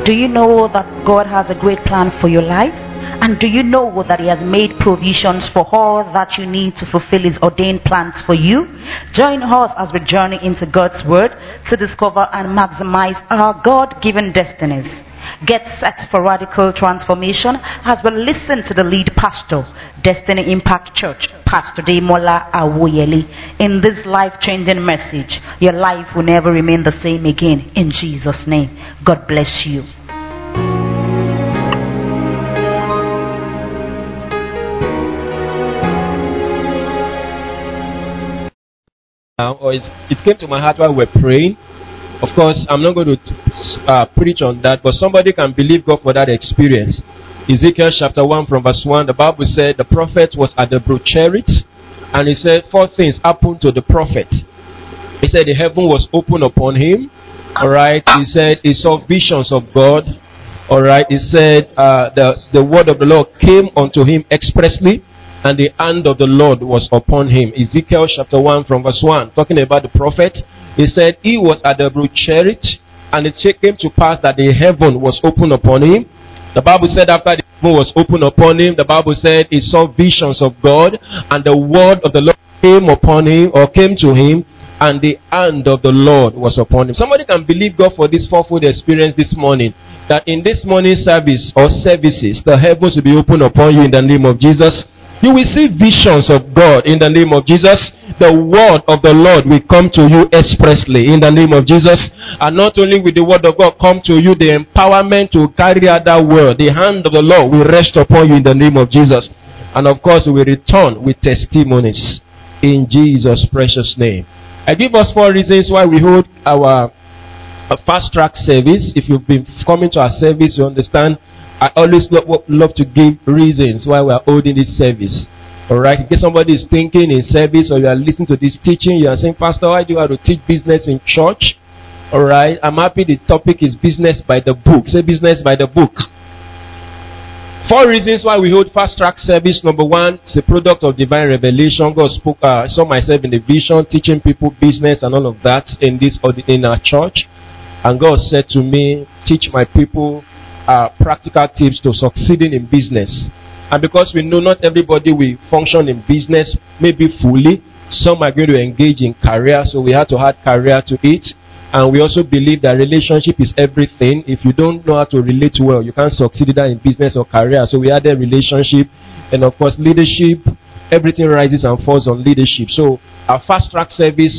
Do you know that God has a great plan for your life? And do you know that He has made provisions for all that you need to fulfill His ordained plans for you? Join us as we journey into God's Word to discover and maximize our God-given destinies. Get set for radical transformation as we listen to the lead pastor, Destiny Impact Church, Pastor Demola Awoyeli. In this life-changing message, your life will never remain the same again. In Jesus' name, God bless you. It came to my heart while we were praying. Of course, I'm not going to preach on that, but somebody can believe God for that experience. Ezekiel chapter 1 from verse 1, the Bible said the prophet was at the brook Cherith, and he said 4 things happened to the prophet. He said the heaven was open upon him. Alright, he said he saw visions of God. Alright, he said the word of the Lord came unto him expressly, and the hand of the Lord was upon him. Ezekiel chapter 1 from verse 1, talking about the prophet. He said he was at the brook Cherith, and it came to pass that the heaven was open upon him. The Bible said after the heaven was open upon him, the Bible said he saw visions of God, and the word of the Lord came upon him, or came to him, and the hand of the Lord was upon him. Somebody can believe God for this fourfold experience this morning, that in this morning service or services, the heavens will be open upon you in the name of Jesus. You will see visions of God in the name of Jesus. The word of the Lord will come to you expressly in the name of Jesus. And not only will the word of God come to you, the empowerment to carry out that word, the hand of the Lord will rest upon you in the name of Jesus. And of course, we will return with testimonies in Jesus' precious name. I give us 4 reasons why we hold our fast track service. If you've been coming to our service, you understand I always love to give reasons why we are holding this service. Alright, in case somebody is thinking in service or you are listening to this teaching, you are saying, Pastor, why do you have to teach business in church? Alright, I'm happy the topic is business by the book. Say business by the book. 4 reasons why we hold fast track service. Number 1, it's a product of divine revelation. God spoke, I saw myself in the vision, teaching people business and all of that in our church. And God said to me, teach my people practical tips to succeeding in business. And because we know not everybody will function in business maybe fully, some are going to engage in career, so we have to add career to it. And we also believe that relationship is everything. If you don't know how to relate well, you can't succeed either in business or career. So we added relationship, and of course leadership. Everything rises and falls on leadership. So our fast track service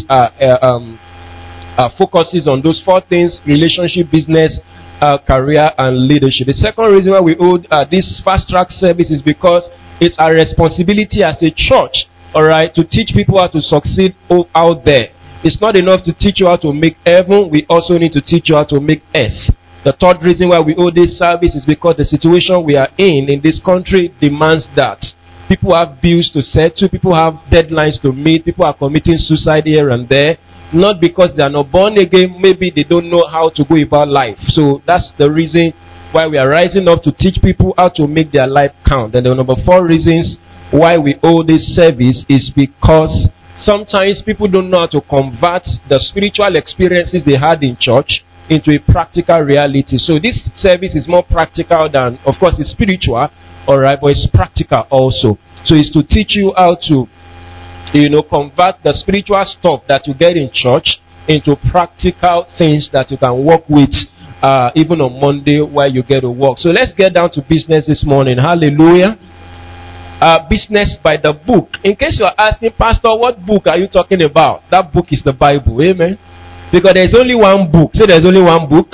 focuses on those 4 things: relationship, business, career, and leadership. The second reason why we hold this fast track service is because it's our responsibility as a church, alright, to teach people how to succeed out there. It's not enough to teach you how to make heaven, we also need to teach you how to make earth. The third reason why we hold this service is because the situation we are in this country demands that. People have bills to settle, people have deadlines to meet, people are committing suicide here and there. Not because they are not born again, maybe they don't know how to go about life. So that's the reason why we are rising up to teach people how to make their life count. And the number 4 reasons why we hold this service is because sometimes people don't know how to convert the spiritual experiences they had in church into a practical reality. So this service is more practical than, of course, it's spiritual, alright, but it's practical also. So it's to teach you how to convert the spiritual stuff that you get in church into practical things that you can work with even on Monday while you get to work. So let's get down to business this morning. Hallelujah. Business by the book. In case you are asking, Pastor, what book are you talking about? That book is the Bible. Amen. Because there's only one book. Say there's only one book.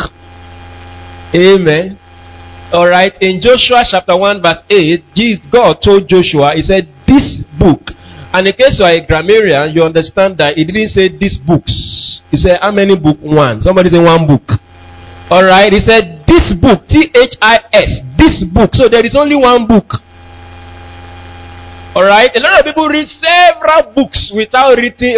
Amen. Alright. In Joshua chapter 1 verse 8, God told Joshua, he said, this book. And in case you are a grammarian, you understand that it didn't say these books. He said, how many books? 1. Somebody say 1 book. Alright, he said, this book, T-H-I-S, this book. So there is only 1 book. Alright, a lot of people read several books without reading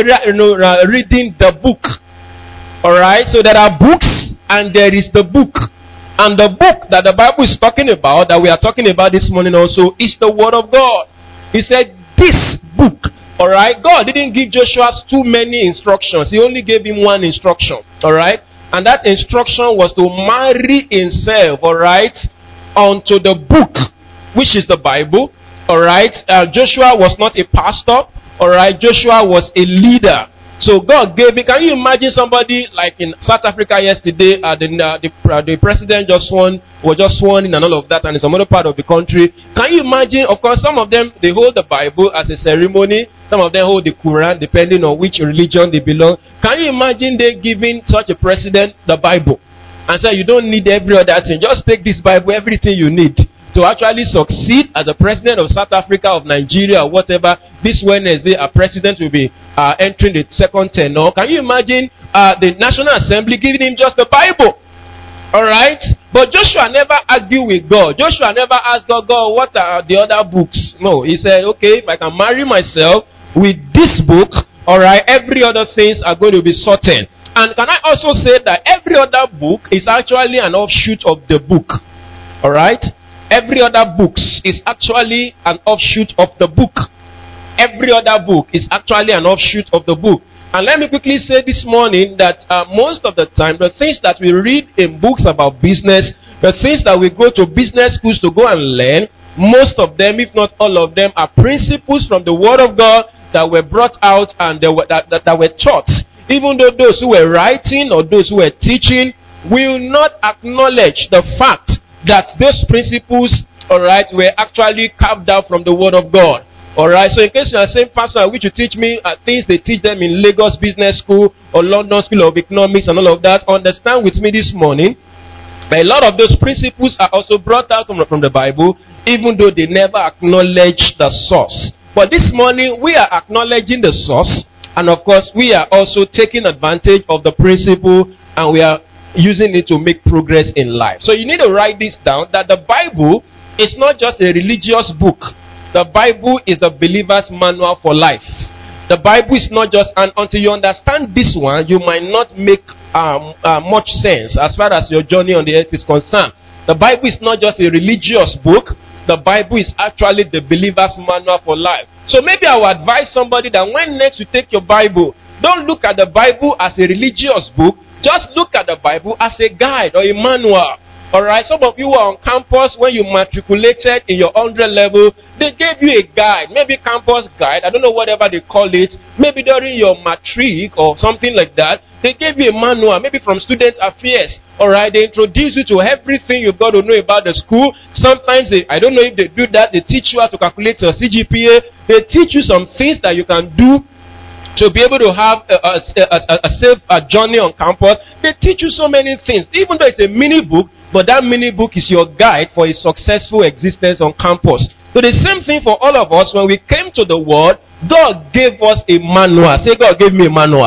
the book. Alright, so there are books and there is the book. And the book that the Bible is talking about, that we are talking about this morning also, is the Word of God. He said, this book. Alright, God didn't give Joshua too many instructions. He only gave him 1 instruction. Alright, And that instruction was to marry himself, alright, unto the book, which is the Bible. Alright, Joshua was not a pastor. Alright, Joshua was a leader. So God gave it. Can you imagine somebody like in South Africa yesterday? The president was just sworn in and all of that, and in some other part of the country. Can you imagine? Of course, some of them they hold the Bible as a ceremony. Some of them hold the Quran, depending on which religion they belong. Can you imagine they giving such a president the Bible and say, "You don't need every other thing. Just take this Bible, everything you need to actually succeed as the president of South Africa, of Nigeria, or whatever." This Wednesday, a president will be entering the second tenure. Can you imagine the National Assembly giving him just the Bible? Alright? But Joshua never argued with God. Joshua never asked God, what are the other books? No, he said, okay, if I can marry myself with this book, alright, every other things are going to be certain. And can I also say that every other book is actually an offshoot of the book? Alright? Every other book is actually an offshoot of the book. Every other book is actually an offshoot of the book. And let me quickly say this morning that most of the time, the things that we read in books about business, the things that we go to business schools to go and learn, most of them, if not all of them, are principles from the Word of God that were brought out and that were taught. Even though those who were writing or those who were teaching will not acknowledge the fact that those principles, alright, were actually carved out from the Word of God. Alright, so in case you are saying, Pastor, I wish you teach me things they teach them in Lagos Business School or London School of Economics and all of that, understand with me this morning that a lot of those principles are also brought out from the Bible, even though they never acknowledge the source. But this morning, we are acknowledging the source, and of course, we are also taking advantage of the principle, and we are using it to make progress in life. So you need to write this down, that the Bible is not just a religious book. The Bible is the believer's manual for life. The Bible is not just, and until you understand this one, you might not make much sense as far as your journey on the earth is concerned. The Bible is not just a religious book. The Bible is actually the believer's manual for life. So maybe I will advise somebody that when next you take your Bible, don't look at the Bible as a religious book. Just look at the Bible as a guide or a manual. Alright, some of you were on campus when you matriculated in your 100 level. They gave you a guide, maybe campus guide, I don't know whatever they call it. Maybe during your matric or something like that. They gave you a manual, maybe from student affairs. Alright, they introduce you to everything you've got to know about the school. Sometimes, I don't know if they do that, they teach you how to calculate your CGPA. They teach you some things that you can do to be able to have a safe journey on campus. They teach you so many things. Even though it's a mini book, but that mini book is your guide for a successful existence on campus. So the same thing for all of us. When we came to the world, God gave us a manual. Say, God gave me a manual.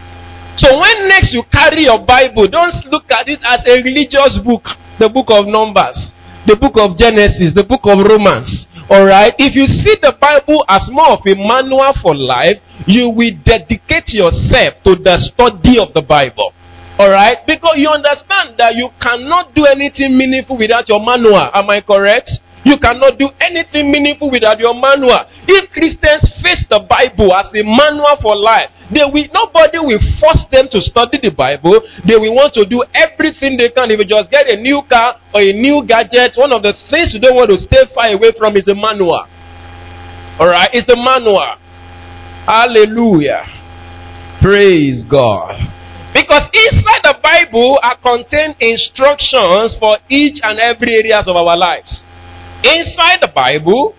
So when next you carry your Bible, don't look at it as a religious book. The book of Numbers, the book of Genesis, the book of Romans. Alright, if you see the Bible as more of a manual for life, you will dedicate yourself to the study of the Bible. Alright, because you understand that you cannot do anything meaningful without your manual. Am I correct? You cannot do anything meaningful without your manual. If Christians face the Bible as a manual for life, nobody will force them to study the Bible. They will want to do everything they can. If you just get a new car or a new gadget, one of the things you don't want to stay far away from is the manual. Alright, it's the manual. Hallelujah. Praise God. Because inside the Bible are contained instructions for each and every areas of our lives. Inside the Bible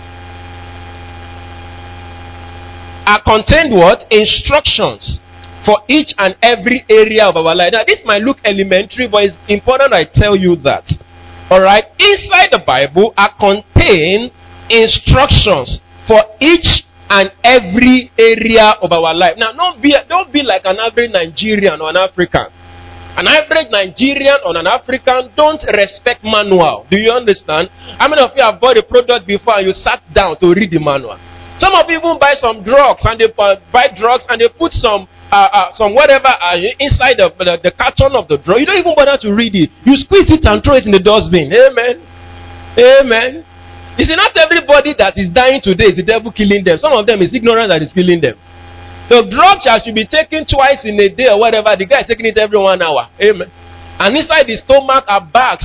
are contained what? Instructions for each and every area of our life. Now this might look elementary, but it's important I tell you that. Alright? Inside the Bible are contained instructions for each and every area of our life. Now, don't be like an average Nigerian or an African. An average Nigerian or an African don't respect manual. Do you understand? How many of you have bought a product before and you sat down to read the manual? Some of you even buy some drugs and they buy drugs and they put some whatever inside the carton of the drug. You don't even bother to read it. You squeeze it and throw it in the dustbin. Amen. Amen. You see, not everybody that is dying today is the devil killing them. Some of them is ignorance that is killing them. The drug that should be taken twice in a day or whatever, the guy is taking it every 1 hour. Amen. And inside the stomach are bags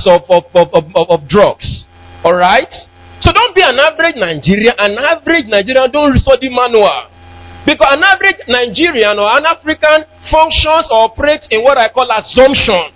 of drugs. Alright? So don't be an average Nigerian. An average Nigerian don't study manual. Because an average Nigerian or an African functions or operates in what I call assumption.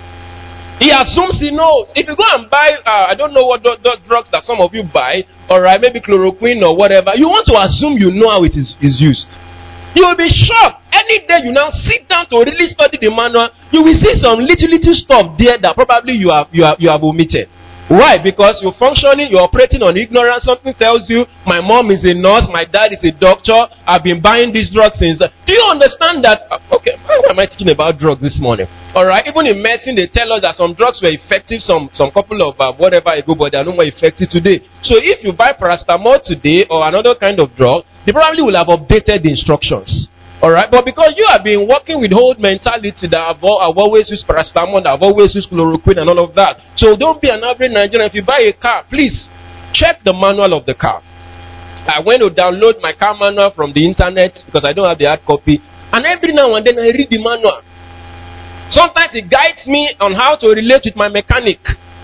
He assumes he knows. If you go and buy, I don't know what drugs that some of you buy, alright, maybe chloroquine or whatever, you want to assume you know how it is used. You will be shocked. Any day you now sit down to really study the manual, you will see some little stuff there that probably you have omitted. Why? Because you're functioning, you're operating on ignorance. Something tells you, my mom is a nurse, my dad is a doctor, I've been buying these drugs since. Do you understand that? Okay, why am I teaching about drugs this morning? Alright, even in medicine, they tell us that some drugs were effective some couple of whatever ago, but they are no more effective today. So if you buy paracetamol today or another kind of drug, they probably will have updated the instructions. Alright, but because you have been working with old mentality that I've always used paracetamol, I've always used chloroquine and all of that. So don't be an average Nigerian. If you buy a car, please check the manual of the car. I went to download my car manual from the internet because I don't have the hard copy. And every now and then I read the manual. Sometimes it guides me on how to relate with my mechanic.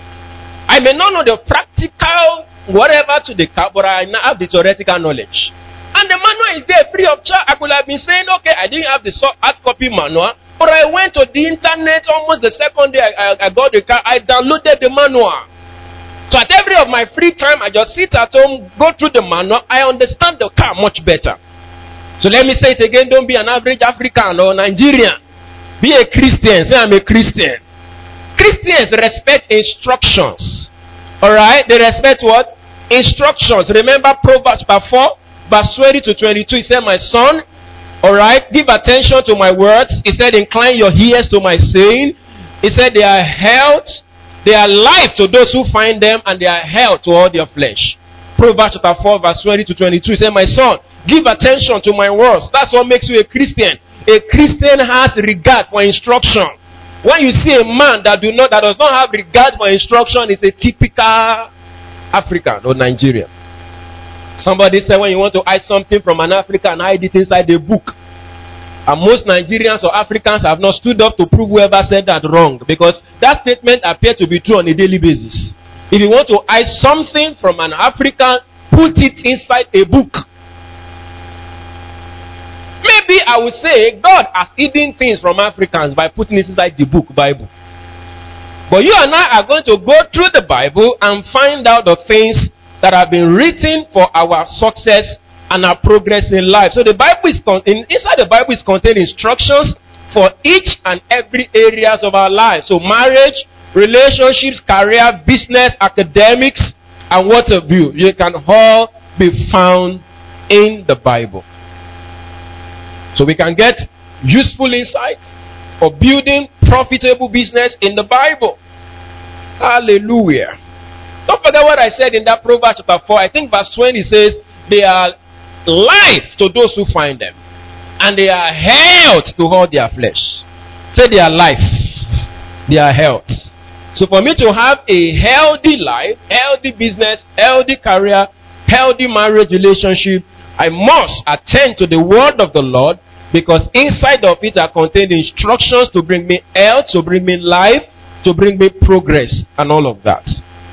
I may not know the practical whatever to the car, but I now have the theoretical knowledge. And the manual is there free of charge. I could have been saying, okay, I didn't have the hard copy manual, but I went to the internet almost the second day I got the car. I downloaded the manual. So at every of my free time, I just sit at home, go through the manual. I understand the car much better. So let me say it again. Don't be an average African or Nigerian. Be a Christian. Say I'm a Christian. Christians respect instructions. Alright? They respect what? Instructions. Remember Proverbs 4? Verse 20 to 22, he said, my son, alright, give attention to my words. He said, incline your ears to my saying. He said, they are health, they are life to those who find them, and they are health to all their flesh. Proverbs 4, verse 20 to 22, he said, my son, give attention to my words. That's what makes you a Christian. A Christian has regard for instruction. When you see a man that does not have regard for instruction, it's a typical African or Nigerian. Somebody said when you want to hide something from an African, hide it inside a book. And most Nigerians or Africans have not stood up to prove whoever said that wrong, because that statement appears to be true on a daily basis. If you want to hide something from an African, put it inside a book. Maybe I would say God has hidden things from Africans by putting it inside the book, Bible. But you and I are going to go through the Bible and find out the things that have been written for our success and our progress in life. So the Bible is inside the Bible is contained instructions for each and every areas of our life. So marriage, relationships, career, business, academics, and what have you. You can all be found in the Bible. So we can get useful insight for building profitable business in the Bible. Hallelujah. Don't forget what I said in that Proverbs 4. I think verse 20 says, they are life to those who find them, and they are health to all their flesh. Say they are life. They are health. So for me to have a healthy life, healthy business, healthy career, healthy marriage relationship, I must attend to the word of the Lord, because inside of it are contained instructions to bring me health, to bring me life, to bring me progress, and all of that.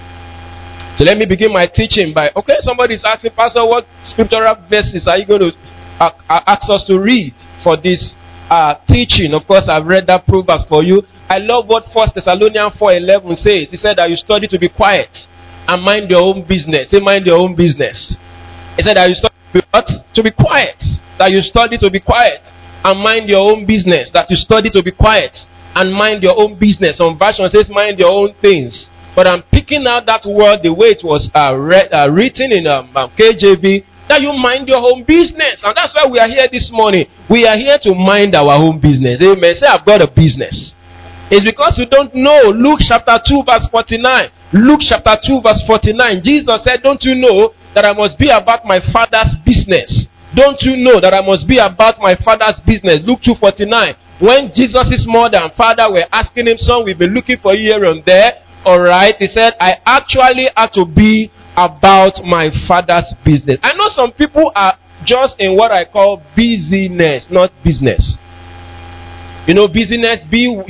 So let me begin my teaching by, somebody is asking, Pastor, what scriptural verses are you going to ask us to read for this teaching? Of course, I've read that Proverbs for you. I love what 1 Thessalonians 4:11 says. He said that you study to be quiet and mind your own business. Say, mind your own business. He said that you study to be quiet. That you study to be quiet and mind your own business. That you study to be quiet and mind your own business. Some version says mind your own things. But I'm picking out that word the way it was written in KJV, that you mind your own business. And that's why we are here this morning. We are here to mind our own business. Amen. Say, I've got a business. It's because you don't know. Luke chapter 2 verse 49. Luke chapter 2 verse 49. Jesus said, don't you know that I must be about my Father's business? Don't you know that I must be about my Father's business? Luke 2:49. When Jesus' mother and father were asking him, son, we've been looking for you here and there. Alright, he said, I actually have to be about my Father's business. I know some people are just in what I call busyness, not business. You know, busyness,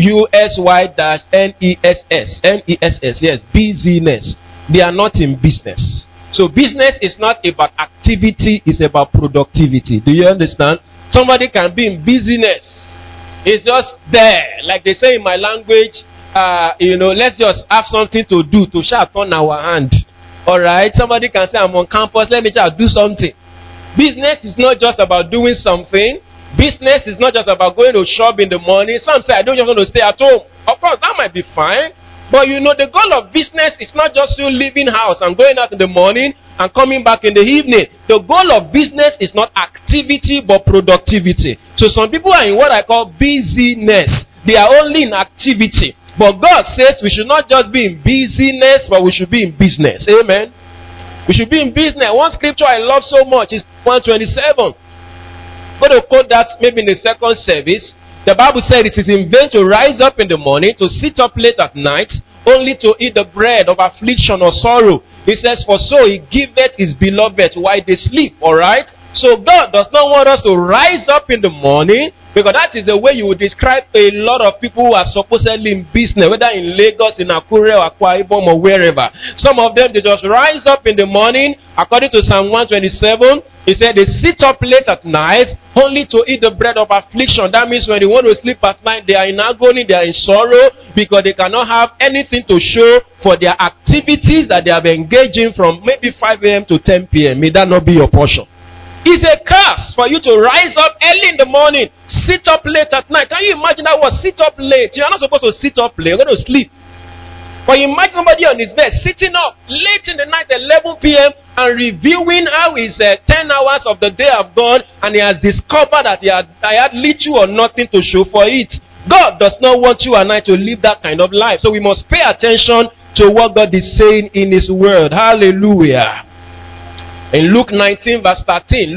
busy-ness. N-E-S-S, yes, busyness. They are not in business. So business is not about activity, it's about productivity. Do you understand? Somebody can be in busyness. It's just there. Like they say in my language, let's just have something to do to sharp on our hand. Alright? Somebody can say, I'm on campus, let me just do something. Business is not just about doing something. Business is not just about going to shop in the morning. Some say, I don't just want to stay at home. Of course, that might be fine. But the goal of business is not just you leaving house and going out in the morning and coming back in the evening. The goal of business is not activity but productivity. So some people are in what I call busyness. They are only in activity. But God says we should not just be in busyness, but we should be in business. Amen. We should be in business. One scripture I love so much is 127. I'm going to quote that maybe in the second service. The Bible said it is in vain to rise up in the morning, to sit up late at night, only to eat the bread of affliction or sorrow. He says, for so he giveth his beloved while they sleep. Alright? So God does not want us to rise up in the morning, because that is the way you would describe a lot of people who are supposedly in business, whether in Lagos, in Akure, or Akwa Ibom, or wherever. Some of them, they just rise up in the morning, according to Psalm 127, he said they sit up late at night, only to eat the bread of affliction. That means when they want to sleep at night, they are in agony, they are in sorrow, because they cannot have anything to show for their activities that they have engaged in from maybe 5 a.m. to 10 p.m. May that not be your portion. It's a curse for you to rise up early in the morning, sit up late at night. Can you imagine that word, sit up late? You're not supposed to sit up late, you're going to sleep. But you imagine somebody on his bed sitting up late in the night at 11 p.m. and reviewing how his 10 hours of the day have gone, and he has discovered that I had little or nothing to show for it. God does not want you and I to live that kind of life. So we must pay attention to what God is saying in his word. Hallelujah. In Luke 19 verse 13,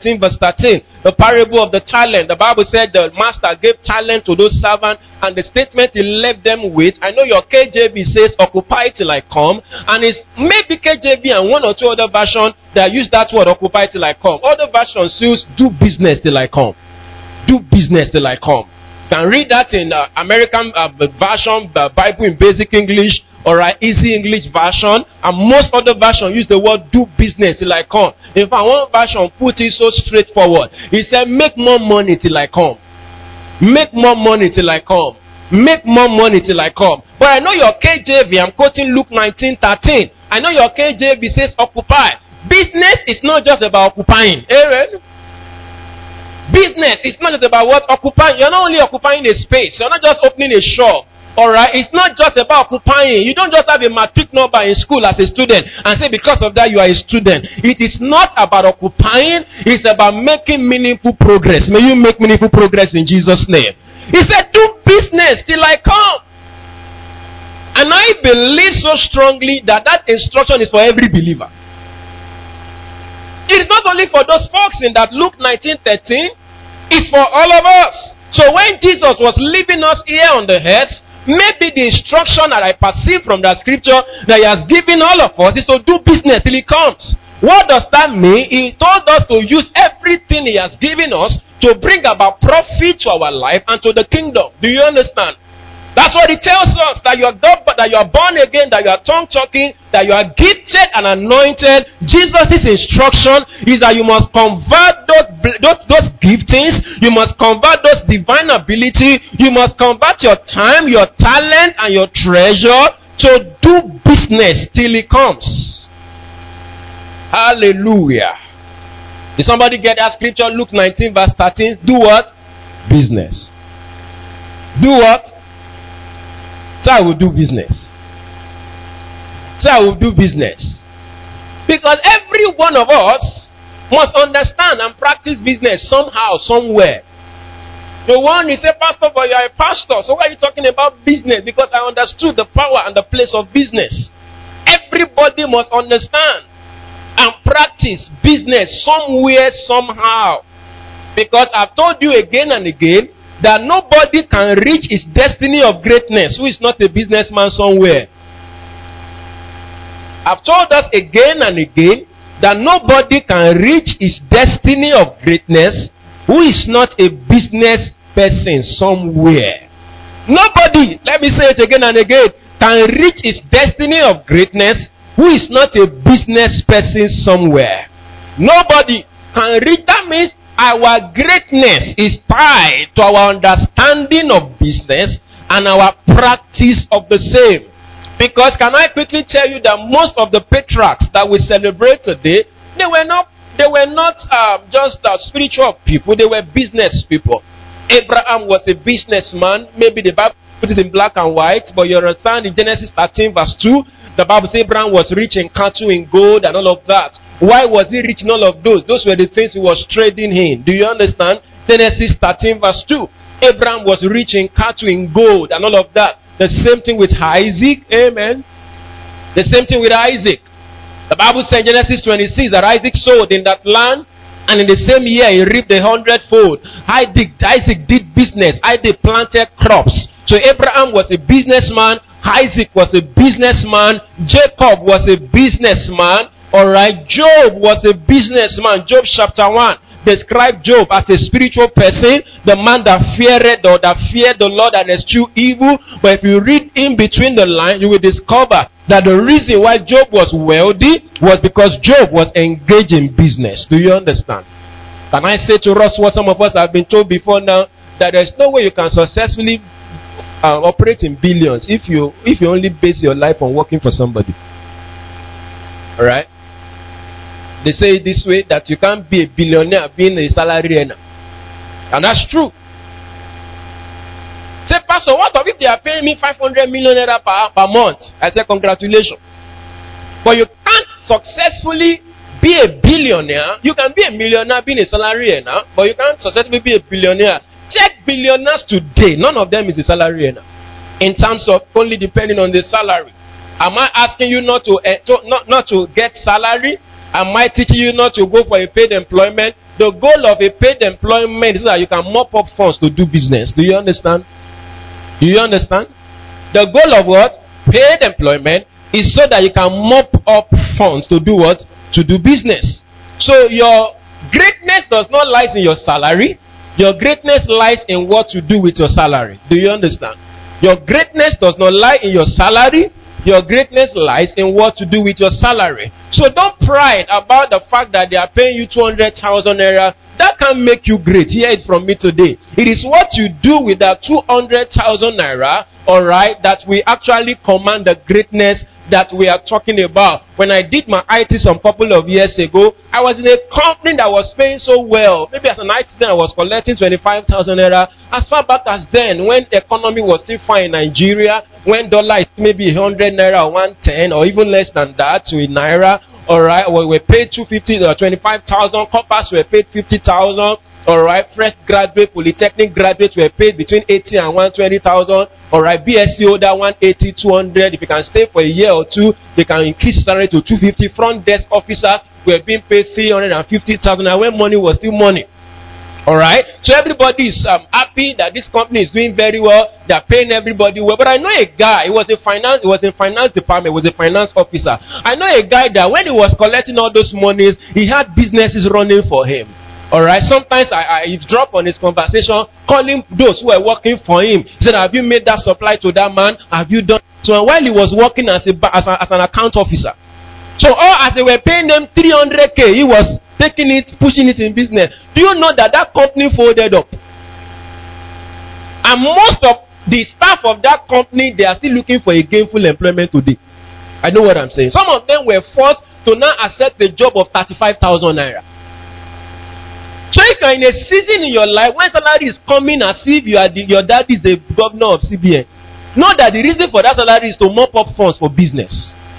the parable of the talent, the Bible said the master gave talent to those servants, and the statement he left them with, I know your KJV says, occupy till I come, and it's maybe KJV and one or two other versions that use that word, occupy till I come. Other versions use, do business till I come. Do business till I come. You can read that in American version, Bible in Basic English, or Easy English version, and most other versions use the word do business till I come. In fact, one version put it so straightforward. He said, make more money till I come. Make more money till I come. Make more money till I come. But I know your KJV, I'm quoting Luke 19:13. I know your KJV says occupy. Business is not just about occupying. Amen. Business is not just about what? Occupying. You're not only occupying a space. You're not just opening a shop. Alright, it's not just about occupying. You don't just have a matric number in school as a student and say because of that you are a student. It is not about occupying, it's about making meaningful progress. May you make meaningful progress in Jesus' name. He said, do business till I come. And I believe so strongly that instruction is for every believer. It is not only for those folks in that Luke 19:13, it's for all of us. So when Jesus was leaving us here on the earth, maybe the instruction that I perceive from that scripture that he has given all of us is to do business till he comes. What does that mean? He told us to use everything he has given us to bring about profit to our life and to the kingdom. Do you understand? That's what he tells us, that you are born again, that you are tongue talking, that you are gifted and anointed. Jesus' instruction is that you must convert those giftings, you must convert those divine ability, you must convert your time, your talent, and your treasure to do business till he comes. Hallelujah. Did somebody get that scripture? Luke 19 verse 13. Do what? Business. Do what? So I will do business. So I will do business. Because every one of us must understand and practice business somehow, somewhere. The one is a pastor, but you are a pastor. So why are you talking about business? Because I understood the power and the place of business. Everybody must understand and practice business somewhere, somehow. Because I've told you again and again that nobody can reach his destiny of greatness who is not a businessman somewhere. I've told us again and again that nobody can reach his destiny of greatness who is not a business person somewhere. Nobody, let me say it again and again, can reach his destiny of greatness who is not a business person somewhere. Nobody can reach. That means our greatness is tied to our understanding of business and our practice of the same. Because can I quickly tell you that most of the patriarchs that we celebrate today, they were not just spiritual people, they were business people. Abraham was a businessman. Maybe the Bible put it in black and white, but you understand in Genesis 13 verse 2, the Bible says Abraham was rich in cattle, in gold, and all of that. Why was he rich in all of those? Those were the things he was trading in. Do you understand? Genesis 13 verse 2. Abraham was rich in cattle, in gold, and all of that. The same thing with Isaac. Amen. The same thing with Isaac. The Bible says in Genesis 26 that Isaac sowed in that land, and in the same year he reaped 100-fold. Isaac did business. Isaac planted crops. So Abraham was a businessman. Isaac was a businessman. Jacob was a businessman. Alright. Job was a businessman. Job chapter 1 described Job as a spiritual person, the man that feared the Lord and eschewed evil. But if you read in between the lines, you will discover that the reason why Job was wealthy was because Job was engaged in business. Do you understand? Can I say to us what some of us have been told before now, that there's no way you can successfully operate in billions if you only base your life on working for somebody. Alright? They say it this way, that you can't be a billionaire being a salary earner. And that's true. Say, Pastor, what if they are paying me 500 million naira per month? I say, congratulations. But you can't successfully be a billionaire. You can be a millionaire being a salary earner, but you can't successfully be a billionaire. Check billionaires today. None of them is a salary earner. In terms of only depending on the salary. Am I asking you not to get salary? Am I teaching you not to go for a paid employment? The goal of a paid employment is so that you can mop up funds to do business. Do you understand? Do you understand? The goal of what? Paid employment is so that you can mop up funds to do what? To do business. So your greatness does not lie in your salary. Your greatness lies in what you do with your salary. Do you understand? Your greatness does not lie in your salary. Your greatness lies in what to do with your salary. So don't pride about the fact that they are paying you 200,000 naira. That can't make you great. Hear it from me today. It is what you do with that 200,000 naira, alright, that we actually command the greatness that we are talking about. When I did my IT some couple of years ago, I was in a company that was paying so well. Maybe as an IT then I was collecting 25,000 naira. As far back as then, when the economy was still fine in Nigeria, when dollar is maybe 100 naira or 110 or even less than that to a naira, alright, we were paid 250 or 25,000. Corpers were paid 50,000. Alright, fresh graduate, polytechnic graduates were paid between 80 and 120,000. Alright, BSc holder 180, 200. If you can stay for a year or two, they can increase salary to 250. Front desk officers were being paid 350,000. And when money was still money. Alright, so everybody is happy that this company is doing very well. They are paying everybody well. But I know a guy, he was in finance department, was a finance officer. I know a guy that when he was collecting all those monies, he had businesses running for him. Alright, sometimes I drop on his conversation, calling those who are working for him. He said, have you made that supply to that man? Have you done? So while he was working as an account officer. So all as they were paying them 300k, he was taking it, pushing it in business. Do you know that company folded up? And most of the staff of that company, they are still looking for a gainful employment today. I know what I'm saying. Some of them were forced to now accept the job of 35,000 naira. So if you're in a season in your life when salary is coming as if your dad is a governor of CBN, know that the reason for that salary is to mop up funds for business.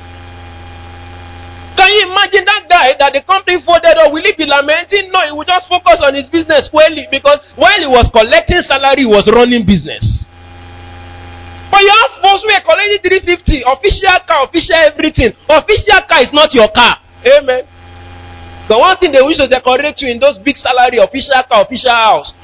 Can you imagine that guy that the company folded up? Will he be lamenting? No, he will just focus on his business fully, because while he was collecting salary, he was running business. But you have folks who are collecting 350, official car, official everything. Official car is not your car. Amen. The one thing they wish to decorate you in those big salary, official car, official house.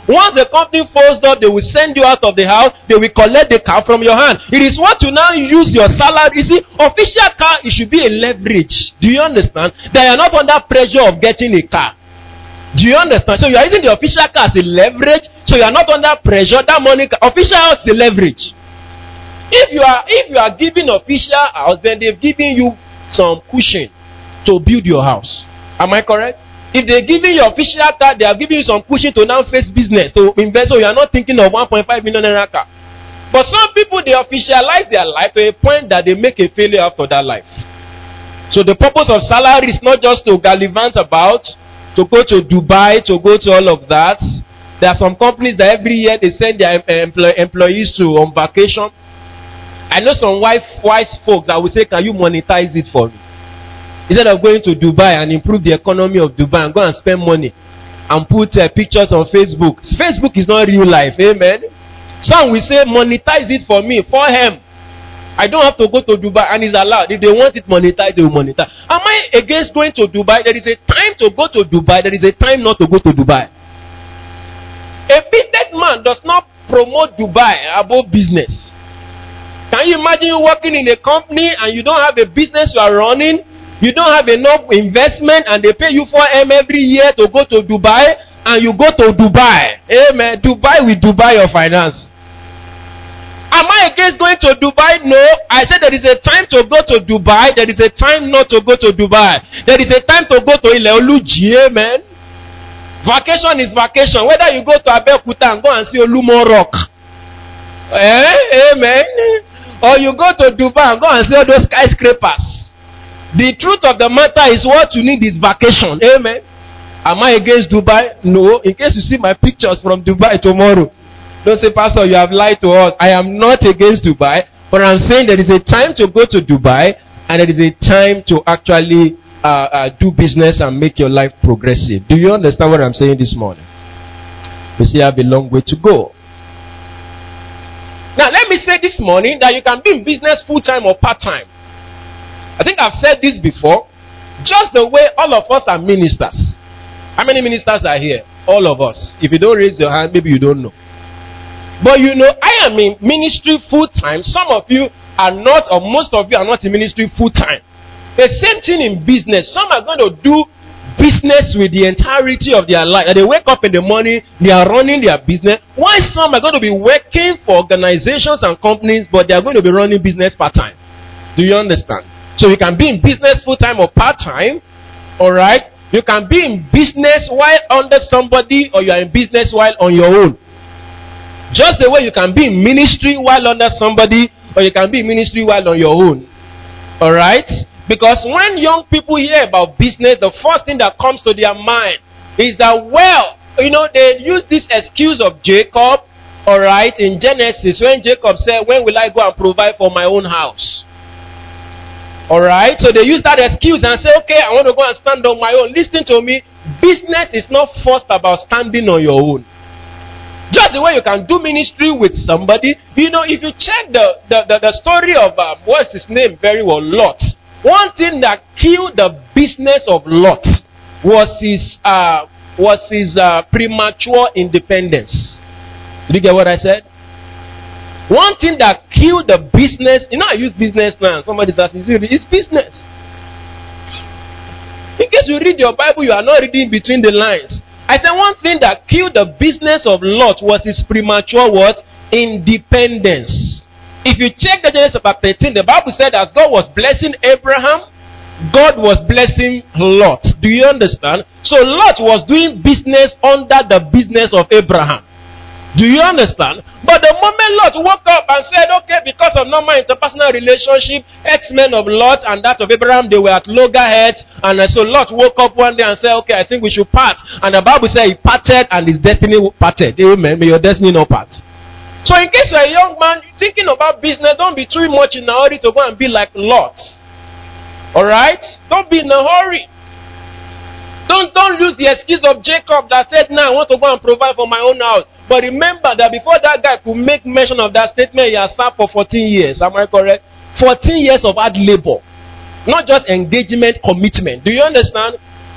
Once the company folds up, they will send you out of the house. They will collect the car from your hand. It is what you now use your salary. You see, official car, it should be a leverage. Do you understand? That you are not under pressure of getting a car. Do you understand? So you are using the official car as a leverage. So you are not under pressure. That money, official house is a leverage. If you are giving official house, then they've given you some cushion to build your house. Am I correct? If they're giving you official car, they are giving you some cushion to now face business, to invest. So you are not thinking of 1.5 million naira car. But some people, they officialize their life to a point that they make a failure after that life. So the purpose of salary is not just to gallivant about, to go to Dubai, to go to all of that. There are some companies that every year they send their employees to on vacation. I know some wise folks that will say, can you monetize it for me? Instead of going to Dubai and improve the economy of Dubai and go and spend money and put pictures on Facebook. Facebook is not real life, amen? Some will say, monetize it for me, for him. I don't have to go to Dubai, and it's allowed. If they want it monetized, they will monetize. Am I against going to Dubai? There is a time to go to Dubai. There is a time not to go to Dubai. A businessman does not promote Dubai above business. Can you imagine you working in a company and you don't have a business you are running? You don't have enough investment and they pay you 4M every year to go to Dubai, and you go to Dubai. Amen. Dubai will Dubai your finance. Am I against going to Dubai? No. I said there is a time to go to Dubai. There is a time not to go to Dubai. There is a time to go to Ileoluji. Amen. Vacation is vacation. Whether you go to Abeokuta and go and see Olumo Rock. Amen. Or you go to Dubai and go and see all those skyscrapers. The truth of the matter is what you need is vacation. Amen. Am I against Dubai? No. In case you see my pictures from Dubai tomorrow, don't say, Pastor, you have lied to us. I am not against Dubai, but I'm saying there is a time to go to Dubai and there is a time to actually do business and make your life progressive. Do you understand what I'm saying this morning? We still have a long way to go. Now, let me say this morning that you can be in business full-time or part-time. I think I've said this before. Just the way all of us are ministers. How many ministers are here? All of us. If you don't raise your hand, maybe you don't know. But you know, I am in ministry full-time. Some of you are not, or most of you are not in ministry full-time. The same thing in business. Some are going to do business with the entirety of their life. And they wake up in the morning, they are running their business. While some are going to be working for organizations and companies, but they are going to be running business part-time. Do you understand? So you can be in business full-time or part-time. Alright? You can be in business while under somebody, or you are in business while on your own. Just the way you can be in ministry while under somebody, or you can be in ministry while on your own. Alright? Because when young people hear about business, the first thing that comes to their mind is that, well, you know, they use this excuse of Jacob, alright, in Genesis, when Jacob said, when will I go and provide for my own house? Alright, so they use that excuse and say, okay, I want to go and stand on my own. Listen to me, business is not first about standing on your own. Just the way you can do ministry with somebody. You know, if you check the story of, what's his name very well, Lot. One thing that killed the business of Lot was his premature independence. Did you get what I said? One thing that killed the business, you know, I use business now. Somebody's asking, it's business. In case you read your Bible, you are not reading between the lines. I said one thing that killed the business of Lot was his premature what? Independence. If you check the Genesis chapter 13, the Bible said as God was blessing Abraham, God was blessing Lot. Do you understand? So Lot was doing business under the business of Abraham. Do you understand? But the moment Lot woke up and said, okay, because of normal interpersonal relationship, X-men of Lot and that of Abraham, they were at loggerheads. And so Lot woke up one day and said, okay, I think we should part. And the Bible said he parted and his destiny parted. Amen. May your destiny not part. So in case you're a young man thinking about business, don't be too much in a hurry to go and be like Lot. Alright? Don't be in a hurry. Don't use the excuse of Jacob that said, now I want to go and provide for my own house. But remember that before that guy could make mention of that statement, he has served for 14 years. Am I correct? 14 years of hard labor. Not just engagement, commitment. Do you understand?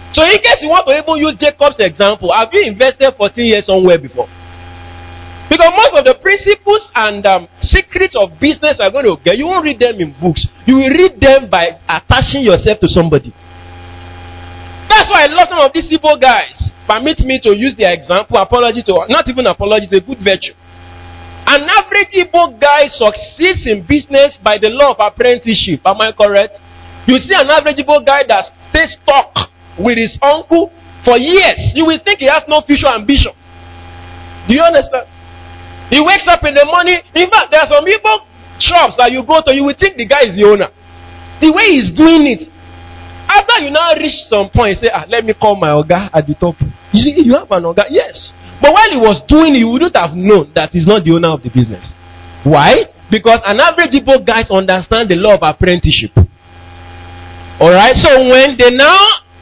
So in case you want to even use Jacob's example, have you invested 14 years somewhere before? Because most of the principles and secrets of business are going to get, you won't read them in books. You will read them by attaching yourself to somebody. That's why I love some of these evil guys. Permit me to use their example, apology to, not even apology, it's a good virtue. An average Igbo guy succeeds in business by the law of apprenticeship. Am I correct? You see an average Igbo guy that stays stuck with his uncle for years. You will think he has no future ambition. Do you understand? He wakes up in the morning. In fact, there are some Igbo shops that you go to, you will think the guy is the owner. The way he's doing it. After you now reach some point, say, let me call my Oga at the top. You see, you have an Oga. Yes. But while he was doing it, you wouldn't have known that he's not the owner of the business. Why? Because an average Igbo guys understand the law of apprenticeship. Alright? So when they now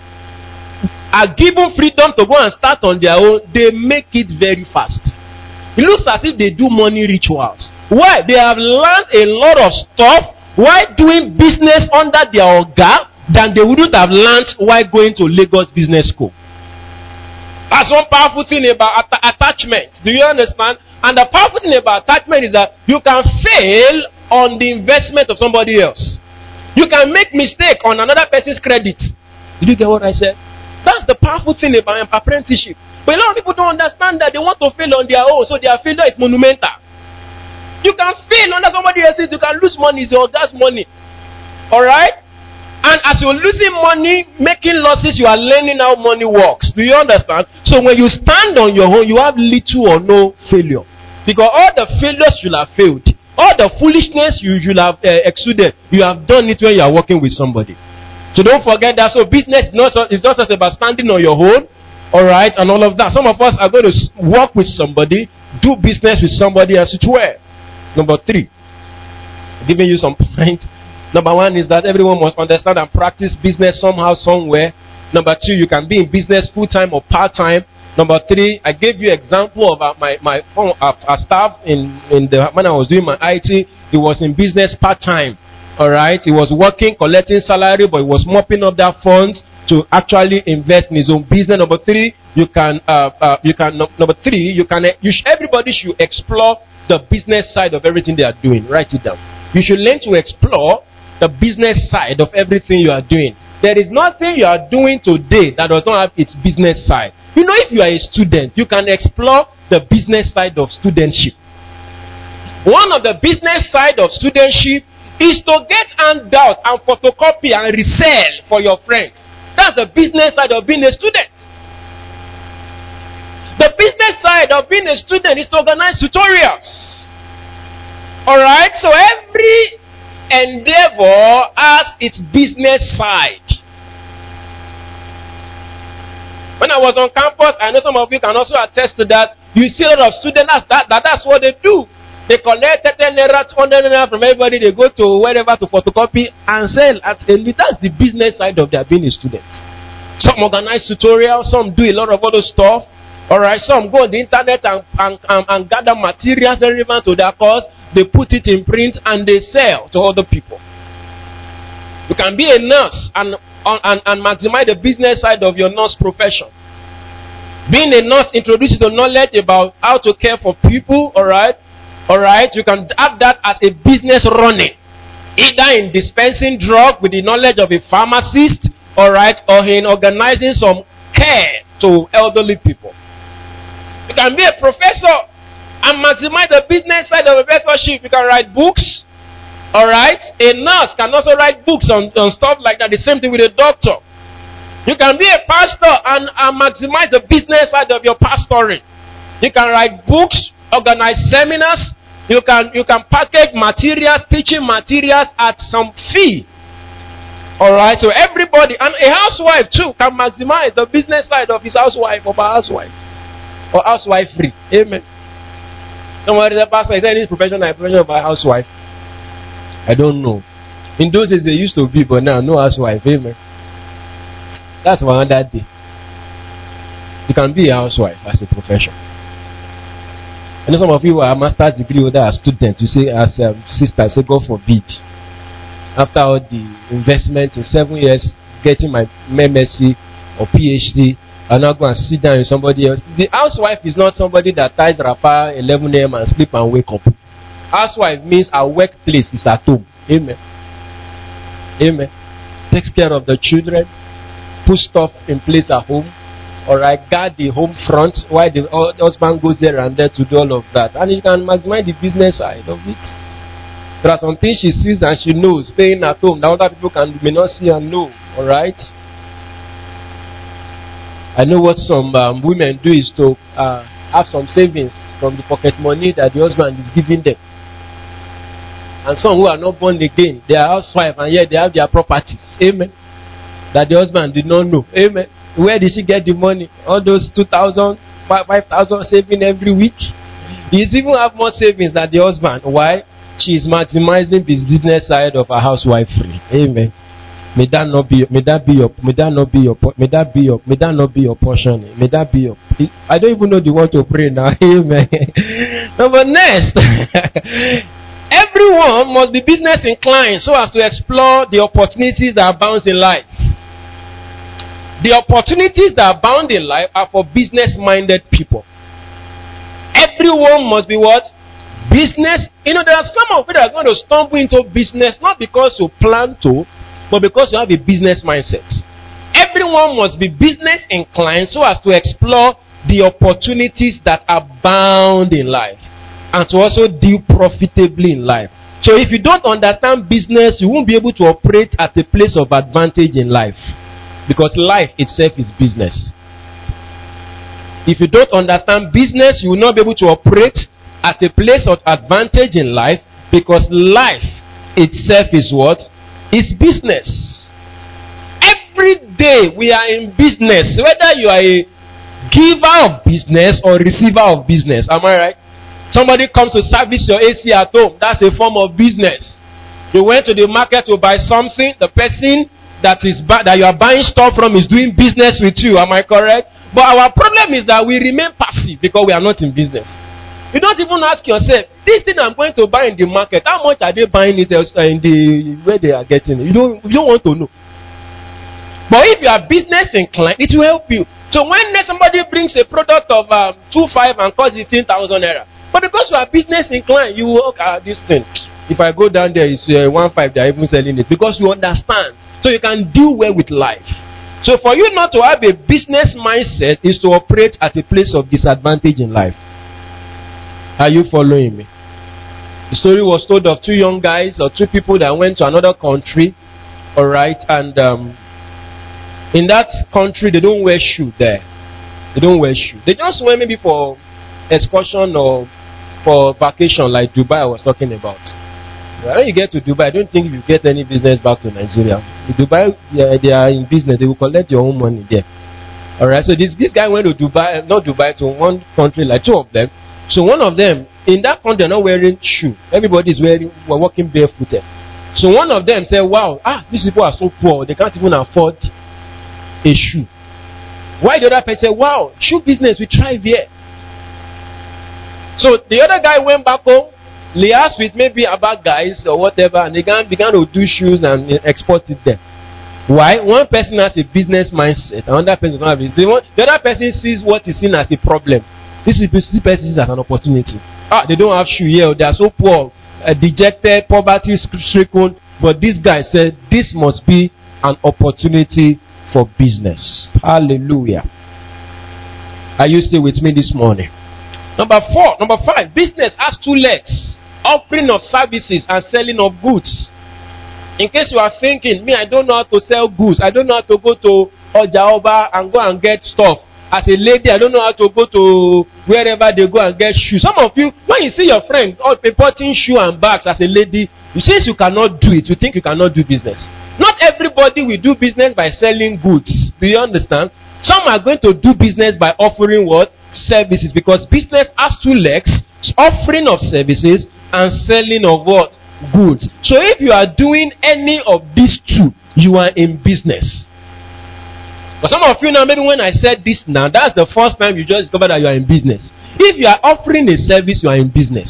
are given freedom to go and start on their own, they make it very fast. It looks as if they do money rituals. Why? They have learned a lot of stuff while doing business under their Oga than they wouldn't have learned while going to Lagos Business School. That's one powerful thing about attachment. Do you understand? And the powerful thing about attachment is that you can fail on the investment of somebody else. You can make mistake on another person's credit. Did you get what I said? That's the powerful thing about apprenticeship. But a lot of people don't understand that they want to fail on their own, so their failure is monumental. You can fail under somebody else's, you can lose money, it's your gas money. Alright? And as you're losing money, making losses, you are learning how money works. Do you understand? So when you stand on your own, you have little or no failure. Because all the failures you have failed, all the foolishness you should have exuded, you have done it when you are working with somebody. So don't forget that. So business is not just about standing on your own, alright, and all of that. Some of us are going to work with somebody, do business with somebody as it were. Number 3, giving you some points. Number 1 is that everyone must understand and practice business somehow, somewhere. Number 2, you can be in business full-time or part-time. Number 3, I gave you example of my staff in when I was doing my IT. He was in business part-time. Alright, he was working, collecting salary, but he was mopping up that funds to actually invest in his own business. Number 3, everybody should explore the business side of everything they are doing. Write it down. You should learn to explore the business side of everything you are doing. There is nothing you are doing today that does not have its business side. You know, if you are a student, you can explore the business side of studentship. One of the business side of studentship is to get handout and photocopy and resell for your friends. That's the business side of being a student. The business side of being a student is to organize tutorials. Alright, so every endeavor has its business side. When I was on campus, I know some of you can also attest to that. You see a lot of students, that's what they do. They collect 10 naira, 200 naira from everybody. They go to wherever to photocopy and sell. That's the business side of their being a student. Some organize tutorials, some do a lot of other stuff. Alright, some go on the internet and gather materials relevant to their course. They put it in print and they sell to other people. You can be a nurse and maximize the business side of your nurse profession. Being a nurse introduces the knowledge about how to care for people. Alright, you can have that as a business running, either in dispensing drug with the knowledge of a pharmacist, alright, or in organizing some care to elderly people. You can be a professor and maximize the business side of a professorship. You can write books. Alright? A nurse can also write books on stuff like that. The same thing with a doctor. You can be a pastor and maximize the business side of your pastoring. You can write books, organize seminars. You can package materials, teaching materials at some fee. Alright? So everybody, and a housewife too, can maximize the business side of his housewife or her housewife. Or housewife free. Amen. Somebody said, Pastor, is there any profession like profession of a housewife? I don't know. In those days they used to be, but now no housewife. Amen. That's for another day. You can be a housewife as a profession. I know some of you are master's degree or that are students. You say, as a sister, say, God forbid. After all the investment in 7 years, getting my MSc, or PhD are not going to sit down with somebody else. The housewife is not somebody that ties wrapper 11 a.m. and sleep and wake up. Housewife means our workplace is at home. Amen. Amen. Takes care of the children, put stuff in place at home, alright, guard the home front while the husband goes there and there to do all of that. And you can maximize the business side of it. There are some things she sees and she knows, staying at home, that other people may not see and know, alright? I know what some women do is to have some savings from the pocket money that the husband is giving them. And some who are not born again, they are housewives and yet they have their properties. Amen. That the husband did not know. Amen. Where did she get the money? All those 2,000, 5,000 saving every week. He even have more savings than the husband. Why? She is maximizing the business side of her housewifery. Amen. May that not be your portion. May that be your. I don't even know the word to pray now. Amen. No, but next. Everyone must be business inclined so as to explore the opportunities that abound in life. The opportunities that abound in life are for business-minded people. Everyone must be what? Business. You know, there are some of you that are going to stumble into business not because you plan to, but because you have a business mindset. Everyone must be business inclined so as to explore the opportunities that abound in life. And to also deal profitably in life. So if you don't understand business, you won't be able to operate at a place of advantage in life. Because life itself is business. If you don't understand business, you will not be able to operate at a place of advantage in life. Because life itself is what? Is business. Every day we are in business. Whether you are a giver of business or receiver of business. Am I right? Somebody comes to service your AC at home. That's a form of business. You went to the market to buy something. The person that you are buying stuff from is doing business with you. Am I correct? But our problem is that we remain passive because we are not in business. You don't even ask yourself, this thing I'm going to buy in the market, how much are they buying it in the where they are getting it? You don't want to know. But if you are business inclined, it will help you. So when somebody brings a product of 2.5 and costs 18,000 naira. But because you are business inclined, you will look at this thing. If I go down there, it's 1.5, they are even selling it. Because you understand. So you can deal well with life. So for you not to have a business mindset is to operate at a place of disadvantage in life. Are you following me? The story was told of two young guys or two people that went to another country. Alright, and in that country, they don't wear shoe there. They don't wear shoe. They just went maybe for excursion or for vacation like Dubai I was talking about. When you get to Dubai, I don't think you get any business back to Nigeria. In Dubai, they are in business. They will collect your own money there. Alright, so this guy went to Dubai, not Dubai, to one country, like two of them. So one of them, in that country, they're not wearing shoe. Everybody is walking barefooted. So one of them said, wow, these people are so poor. They can't even afford a shoe. Why the other person said, wow, shoe business, we thrive here. So the other guy went back home, liaised with maybe about guys or whatever, and they began to do shoes and export it there. Why? One person has a business mindset, another person does not have it. The other person sees what is seen as a problem. This person sees as an opportunity. They don't have shoe here, they are so poor, dejected, poverty stricken. But this guy said, this must be an opportunity for business. Hallelujah. Are you still with me this morning? Number 5, business has two legs. Offering of services and selling of goods. In case you are thinking, I don't know how to sell goods. I don't know how to go to Ojaoba and go and get stuff. As a lady, I don't know how to go to wherever they go and get shoes. Some of you, when you see your friend importing shoe and bags as a lady, since you cannot do it, you think you cannot do business. Not everybody will do business by selling goods. Do you understand? Some are going to do business by offering what? Services, because business has two legs, offering of services and selling of what? Goods. So if you are doing any of these two, you are in business. But some of you now, maybe when I said this now, that's the first time you just discover that you are in business. If you are offering a service, you are in business.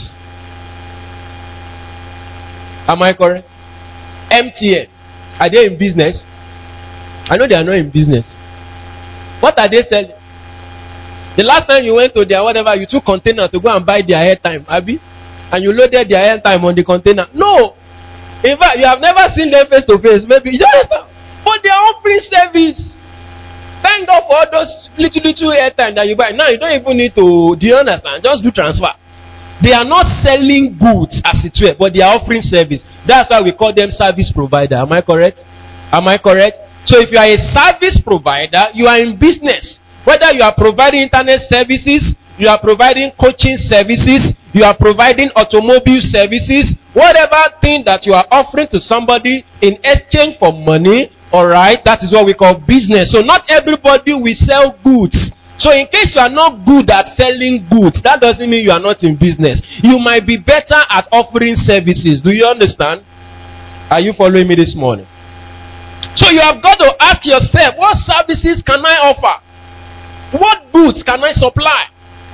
Am I correct? MTN, are they in business? I know they are not in business. What are they selling? The last time you went to their whatever, you took container to go and buy their airtime, Abi? And you loaded their airtime on the container. No! In fact, you have never seen them face to face. Maybe you don't understand. But they are offering service. Thank God for all those little airtime that you buy. Now you don't even need to, do you understand? Just do transfer. They are not selling goods as it were, but they are offering service. That's why we call them service provider. Am I correct? Am I correct? So if you are a service provider, you are in business. Whether you are providing internet services, you are providing coaching services, you are providing automobile services, whatever thing that you are offering to somebody in exchange for money, alright, that is what we call business. So not everybody will sell goods. So in case you are not good at selling goods, that doesn't mean you are not in business. You might be better at offering services. Do you understand? Are you following me this morning? So you have got to ask yourself, what services can I offer? What goods can I supply?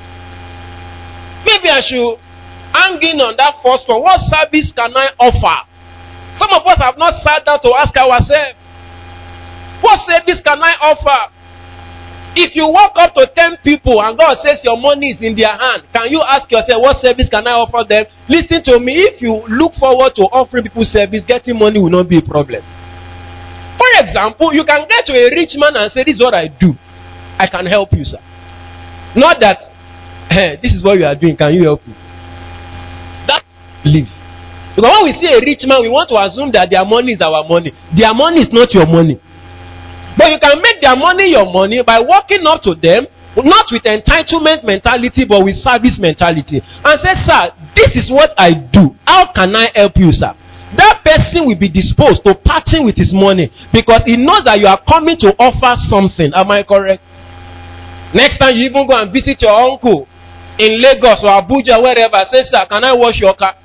Maybe I should hang in on that first one. What service can I offer? Some of us have not sat down to ask ourselves, what service can I offer? If you walk up to 10 people and God says your money is in their hand, can you ask yourself, what service can I offer them? Listen to me. If you look forward to offering people service, getting money will not be a problem. For example, you can get to a rich man and say, this is what I do. I can help you, sir. Not that, hey, this is what you are doing. Can you help me? That's belief. Because when we see a rich man, we want to assume that their money is our money. Their money is not your money. But you can make their money your money by walking up to them, not with entitlement mentality, but with service mentality. And say, sir, this is what I do. How can I help you, sir? That person will be disposed to parting with his money because he knows that you are coming to offer something. Am I correct? Next time you even go and visit your uncle in Lagos or Abuja, wherever, say, sir, can I wash your car?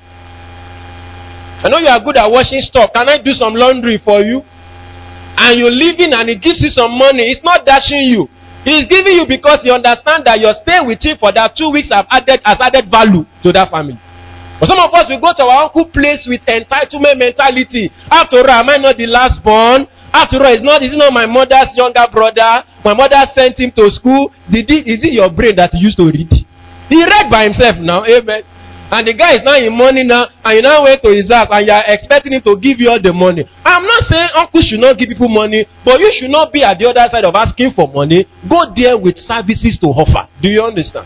I know you are good at washing stuff. Can I do some laundry for you? And you live in and he gives you some money. It's not dashing you. He's giving you because he understands that your stay with him for that 2 weeks has added value to that family. But some of us will go to our uncle place with entitlement mentality. After all, am I not the last born? After all, is it not my mother's younger brother? My mother sent him to school. Is it your brain that he used to read? He read by himself now. Amen. And the guy is now in money now, and you now went to his house, and you are expecting him to give you all the money. I'm not saying uncle should not give people money, but you should not be at the other side of asking for money. Go there with services to offer. Do you understand?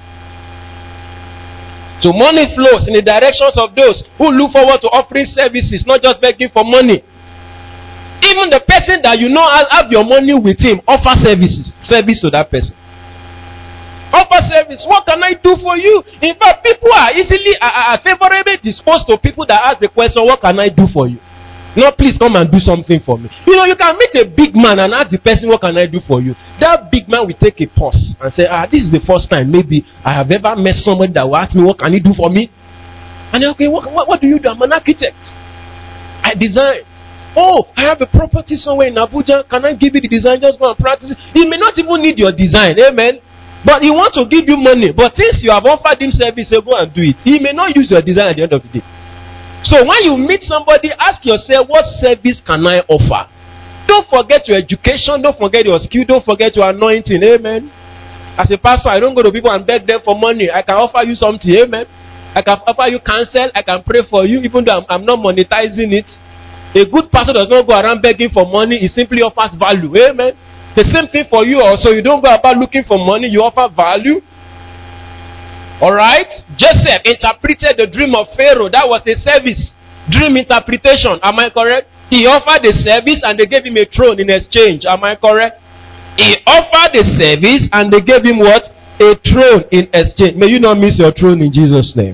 So money flows in the directions of those who look forward to offering services, not just begging for money. Even the person that you know have your money with him, offer service to that person. Offer service. What can I do for you? In fact, people are easily favorably disposed to people that ask the question, what can I do for you? No, please come and do something for me. You know, you can meet a big man and ask the person, what can I do for you? That big man will take a pause and say, this is the first time maybe I have ever met somebody that will ask me, what can you do for me? And then, okay, what do you do? I'm an architect. I design. Oh, I have a property somewhere in Abuja. Can I give you the design? Just go and practice it. He may not even need your design. Amen. But he wants to give you money. But since you have offered him service, so go and do it. He may not use your design at the end of the day. So when you meet somebody, ask yourself, what service can I offer? Don't forget your education. Don't forget your skill. Don't forget your anointing. Amen. As a pastor, I don't go to people and beg them for money. I can offer you something. Amen. I can offer you counsel. I can pray for you, even though I'm not monetizing it. A good pastor does not go around begging for money. He simply offers value. Amen. The same thing for you also. You don't go about looking for money. You offer value. Alright? Joseph interpreted the dream of Pharaoh. That was a service. Dream interpretation. Am I correct? He offered a service and they gave him a throne in exchange. Am I correct? He offered a service and they gave him what? A throne in exchange. May you not miss your throne in Jesus' name.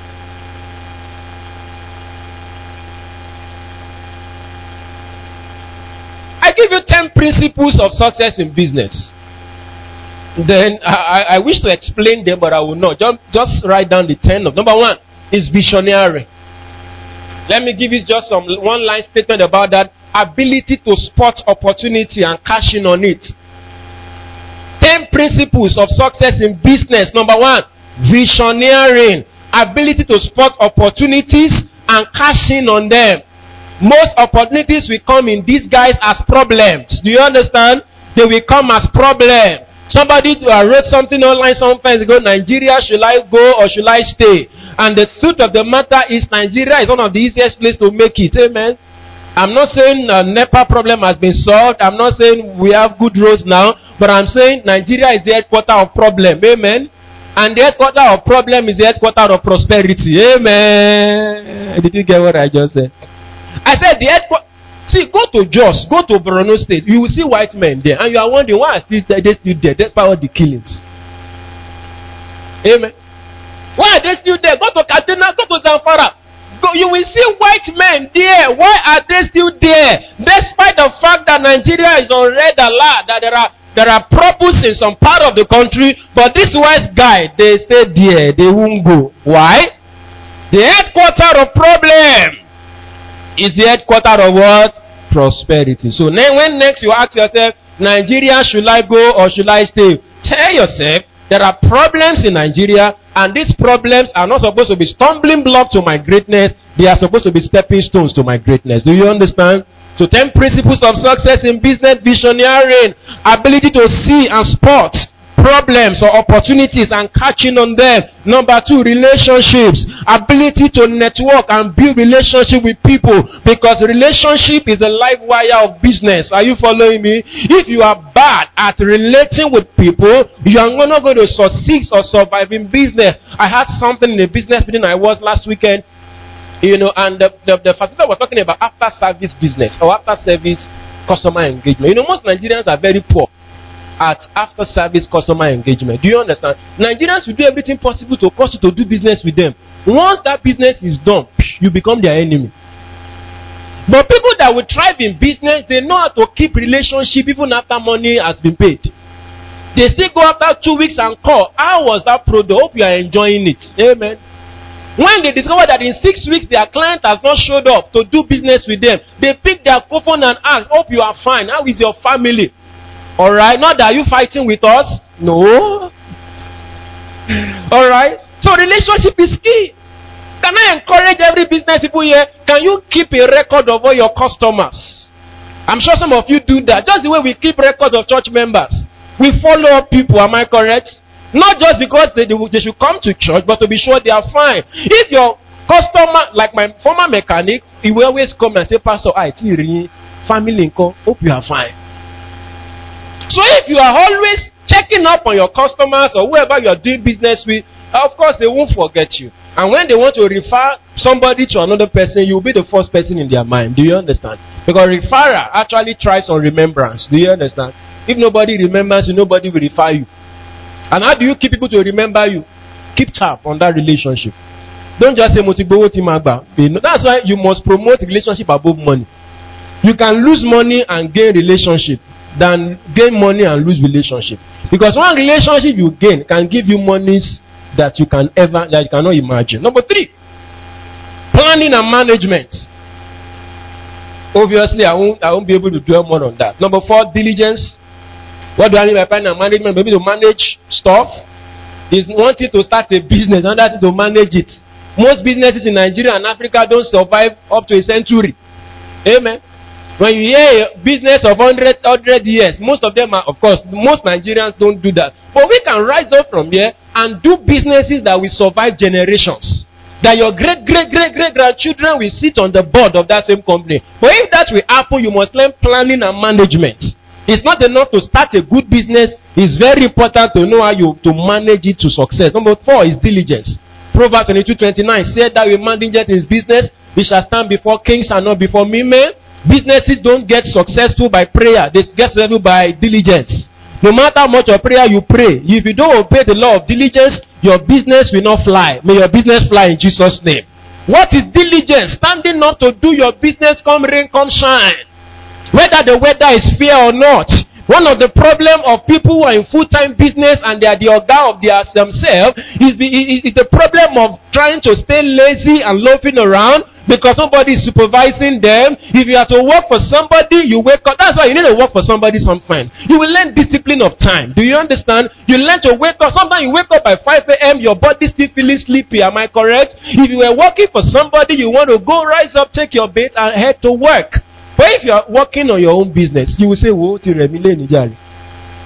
I give you 10 principles of success in business. Then I wish to explain them, but I will not. Just write down the 10 of. Number 1 is visionary. Let me give you just some one-line statement about that. Ability to spot opportunity and cash in on it. 10 principles of success in business. Number 1, visioneering. Ability to spot opportunities and cash in on them. Most opportunities will come in disguise as problems. Do you understand? They will come as problems. Somebody wrote something online some time ago, Nigeria, should I go or should I stay? And the truth of the matter is Nigeria is one of the easiest places to make it. Amen. I'm not saying NEPA problem has been solved. I'm not saying we have good roads now. But I'm saying Nigeria is the headquarter of problem. Amen. And the headquarter of problem is the headquarter of prosperity. Amen. Did you get what I just said? I said the headquarter. See, go to Jos, go to Borno State. You will see white men there. And you are wondering why are they still there despite all the killings. Amen. Why are they still there? Go to Kaduna, go to Zamfara. You will see white men there. Why are they still there? Despite the fact that Nigeria is on red alert, that there are problems in some part of the country, but this white guy, they stay there. They won't go. Why? The headquarter of problem is the headquarter of what? Prosperity. So when next you ask yourself, Nigeria, should I go or should I stay? Tell yourself, there are problems in Nigeria, and these problems are not supposed to be stumbling blocks to my greatness. They are supposed to be stepping stones to my greatness. Do you understand? So 10 principles of success in business: visionary, ability to see and spot problems or opportunities and catching on them. Number 2, relationships. Ability to network and build relationship with people, because relationship is the live wire of business. Are you following me? If you are bad at relating with people, you are not going to succeed or survive in business. I had something in a business meeting I was last weekend, and the facilitator was talking about after service business or after service customer engagement. Most Nigerians are very poor at after service customer engagement. Do you understand? Nigerians will do everything possible to cause you to do business with them. Once that business is done, you become their enemy. But people that will thrive in business, they know how to keep relationship even after money has been paid. They still go after 2 weeks and call, how was that product? Hope you are enjoying it. Amen. When they discover that in 6 weeks their client has not showed up to do business with them, they pick their phone and ask, hope you are fine. How is your family? Alright, not that you fighting with us. No. Alright. So relationship is key. Can I encourage every business people here? Can you keep a record of all your customers? I'm sure some of you do that. Just the way we keep records of church members. We follow up people, am I correct? Not just because they should come to church, but to be sure they are fine. If your customer, like my former mechanic, he will always come and say, Pastor, family, hope you are fine. So if you are always checking up on your customers or whoever you are doing business with, of course they won't forget you. And when they want to refer somebody to another person, you will be the first person in their mind. Do you understand? Because referrer actually thrives on remembrance. Do you understand? If nobody remembers you, nobody will refer you. And how do you keep people to remember you? Keep tab on that relationship. Don't just say motibo timagba. That's why you must promote relationship above money. You can lose money and gain relationship than gain money and lose relationship. Because one relationship you gain can give you monies that you cannot imagine. Number 3, planning and management. Obviously, I won't be able to dwell more on that. Number 4, diligence. What do I mean by planning and management? Maybe to manage stuff. Is one thing to start a business, another thing to manage it. Most businesses in Nigeria and Africa don't survive up to a century. Amen. When you hear a business of 100 years, most of them are, of course, most Nigerians don't do that. But we can rise up from here and do businesses that will survive generations. That your great-grandchildren will sit on the board of that same company. But if that will happen, you must learn planning and management. It's not enough to start a good business. It's very important to know how to manage it to success. Number 4 is diligence. Proverbs 22:29 said that we manage his business, we shall stand before kings and not before men. Businesses don't get successful by prayer. They get successful by diligence. No matter how much of prayer you pray, if you don't obey the law of diligence, your business will not fly. May your business fly in Jesus' name. What is diligence? Standing up to do your business, come rain, come shine. Whether the weather is fair or not. One of the problem of people who are in full-time business and they are the organ of themselves is the problem of trying to stay lazy and loafing around because somebody is supervising them. If you have to work for somebody, you wake up. That's why you need to work for somebody sometimes. You will learn discipline of time. Do you understand? You learn to wake up. Sometimes you wake up by 5 a.m., your body still feeling sleepy. Am I correct? If you were working for somebody, you want to go rise up, take your bait, and head to work. But if you are working on your own business, you will say, "Whoa,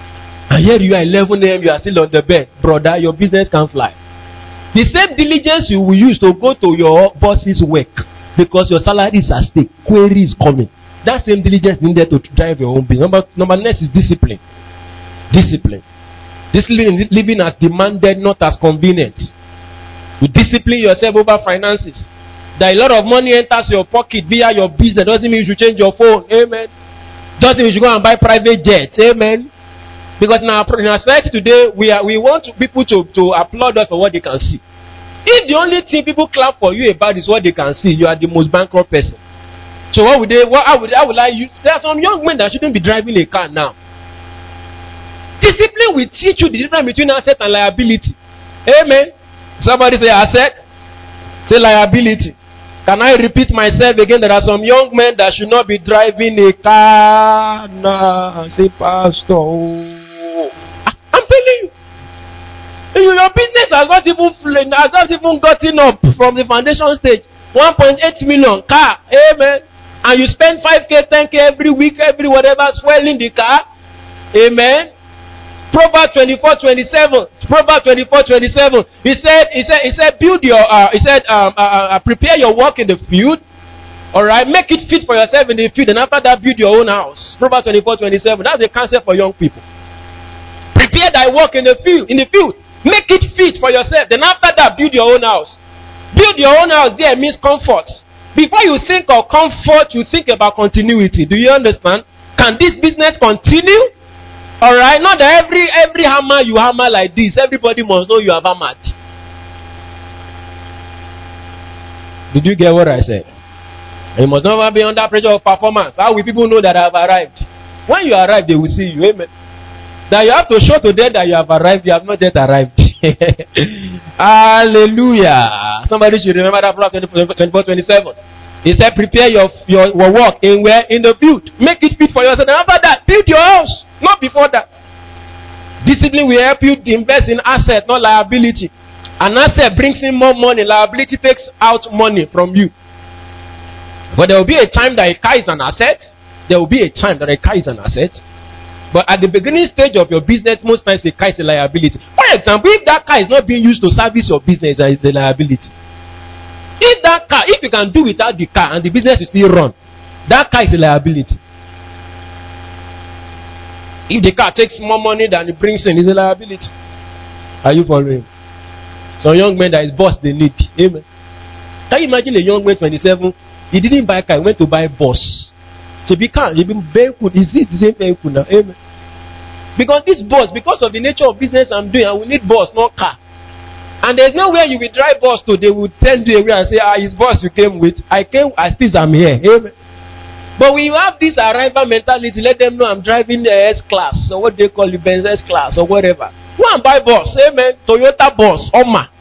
And here you are 11 a.m. you are still on the bed. Brother, your business can't fly. The same diligence you will use to go to your boss's work because your salary is at stake. Query is coming. That same diligence needed to drive your own business. Number next is discipline. Discipline. Living as demanded, not as convenient. You discipline yourself over finances. That a lot of money enters your pocket via your business doesn't mean you should change your phone. Amen. Doesn't mean you should go and buy private jets. Amen. Because in our society today, we want people to applaud us for what they can see. If the only thing people clap for you about is what they can see, you are the most bankrupt person. So what would they? How would I use? There are some young men that shouldn't be driving a car now. Discipline will teach you the difference between asset and liability. Amen. Somebody say asset, say liability. Can I repeat myself again? There are some young men that should not be driving a car now. Say, Pastor, I'm telling you. Your business has not even gotten up from the foundation stage. 1.8 million car. Amen. And you spend 5K, 10K every week, every whatever, swelling the car. Amen. Proverbs 24:27. Proverbs 24:27. He said, build your. Prepare your work in the field. All right, make it fit for yourself in the field, and after that, build your own house. Proverbs 24:27. That's a counsel for young people. Prepare thy work in the field. Make it fit for yourself. Then after that, build your own house. Build your own house there means comfort. Before you think of comfort, you think about continuity. Do you understand? Can this business continue? Alright, not that every hammer you hammer like this, everybody must know you have hammered. Did you get what I said? You must never be under pressure of performance. How will people know that I have arrived? When you arrive, they will see you. Amen. That you have to show to them that you have arrived, you have not yet arrived. Hallelujah. Somebody should remember that Proverbs 24:27. He said, prepare your work in where? In the field. Make it fit for yourself. And after that, build your house. Not before that. Discipline will help you to invest in asset, not liability. An asset brings in more money. Liability takes out money from you. But there will be a time that a car is an asset. There will be a time that a car is an asset. But at the beginning stage of your business, most times a car is a liability. For example, if that car is not being used to service your business, it's a liability. If you can do without the car and the business is still run, that car is a liability. If the car takes more money than it brings in, it's a liability. Are you following? Some young men that is boss they need. Amen. Can you imagine a young man 27? He didn't buy a car, he went to buy boss. To be car, he been vehicle. Is this the same vehicle now? Amen. Because this boss, because of the nature of business I'm doing, I will need boss, not car. And there's nowhere you will drive bus to, they will tell you away and say, his boss you came with. I still am here. Amen. But we have this arrival mentality, let them know I'm driving the S-Class, or what they call the Benz S-Class, or whatever. Go and buy bus. Amen. Toyota bus. Oma.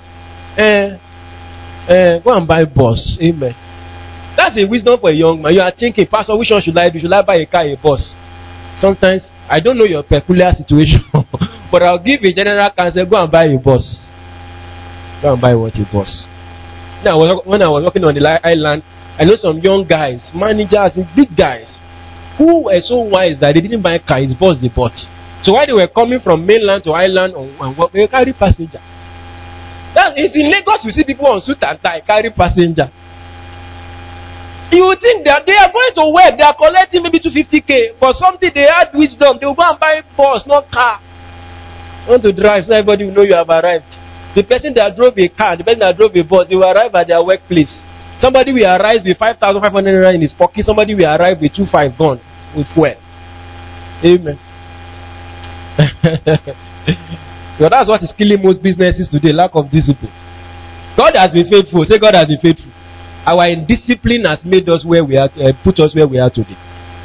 Go and buy bus. Amen. That's a wisdom for a young man. You are thinking, Pastor, which one should I do? Should I buy a car or a bus? Sometimes, I don't know your peculiar situation, but I'll give a general counsel, go and buy a bus. Go and buy what you bought. Now, when I was working on the island, I know some young guys, managers, big guys, who were so wise that they didn't buy a car, his boss they bought. So while they were coming from mainland to island, they carry passenger. That is in Lagos, you see people on suit and tie, carry passenger. You would think that they are going to work, they are collecting maybe 250K, but something they had wisdom, they will go and buy bus, not car. Want to drive, so everybody will know you have arrived. The person that drove a car, the person that drove a bus, they will arrive at their workplace. Somebody will arrive with 5,500 in his pocket. Somebody will arrive with 2,500 gone with fuel. Amen. So that's what is killing most businesses today, lack of discipline. God has been faithful. Say God has been faithful. Our indiscipline has made us where we are, put us where we are today.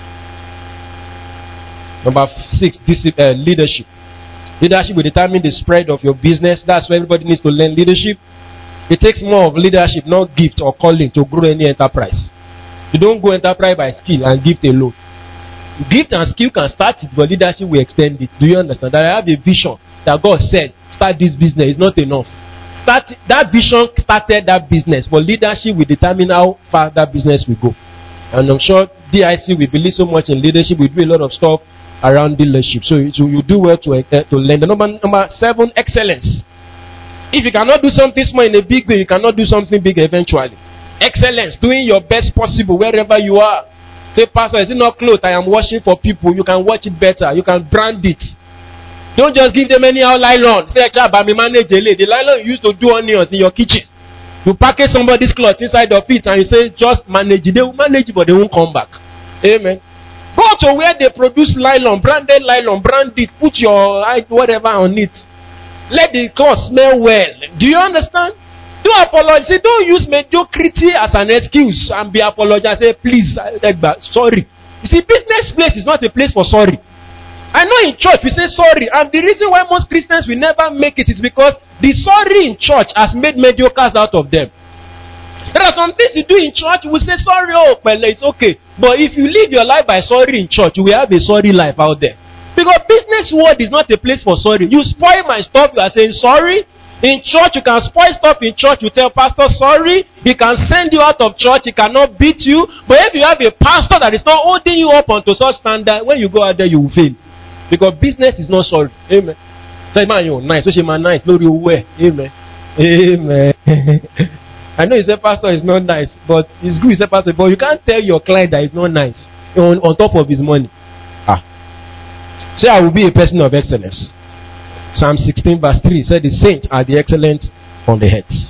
Number 6, leadership. Leadership will determine the spread of your business. That's why everybody needs to learn leadership. It takes more of leadership, not gift or calling, to grow any enterprise. You don't go enterprise by skill and gift alone. Gift and skill can start it, but leadership will extend it. Do you understand? That I have a vision that God said, start this business. It's not enough. That vision started that business, but leadership will determine how far that business will go. And I'm sure DIC will believe so much in leadership. We do a lot of stuff around dealership. So you do well to learn. The number 7, excellence. If you cannot do something small in a big way, you cannot do something big eventually. Excellence, doing your best possible wherever you are. Say, pastor, is it not clothes I am washing for people? You can watch it better. You can brand it. Don't just give them anyhow nylon. Say, me manage the nylon you used to do onions in your kitchen. You package somebody's clothes inside of it and you say, just manage it. They will manage it, but they won't come back. Amen. Go to where they produce nylon, brand it, put your whatever on it. Let the cloth smell well. Do you understand? Don't apologize. Don't use mediocrity as an excuse and be apologized. Say, please, sorry. You see, business place is not a place for sorry. I know in church we say sorry, and the reason why most Christians will never make it is because the sorry in church has made mediocres out of them. There are some things you do in church, you will say sorry, oh, well, it's okay. But if you live your life by sorry in church, you will have a sorry life out there. Because business world is not a place for sorry. You spoil my stuff, you are saying sorry. In church, you can spoil stuff in church, you tell pastor sorry. He can send you out of church, he cannot beat you. But if you have a pastor that is not holding you up onto such standard, when you go out there, you will fail. Because business is not sorry. Amen. Say, man, you're nice. So she man nice. No real way. Amen. Amen. I know you say pastor is not nice, but it's good you say pastor, but you can't tell your client that he's not nice on top of his money. Say, I will be a person of excellence. Psalm 16 verse 3 said the saints are the excellent on the heads.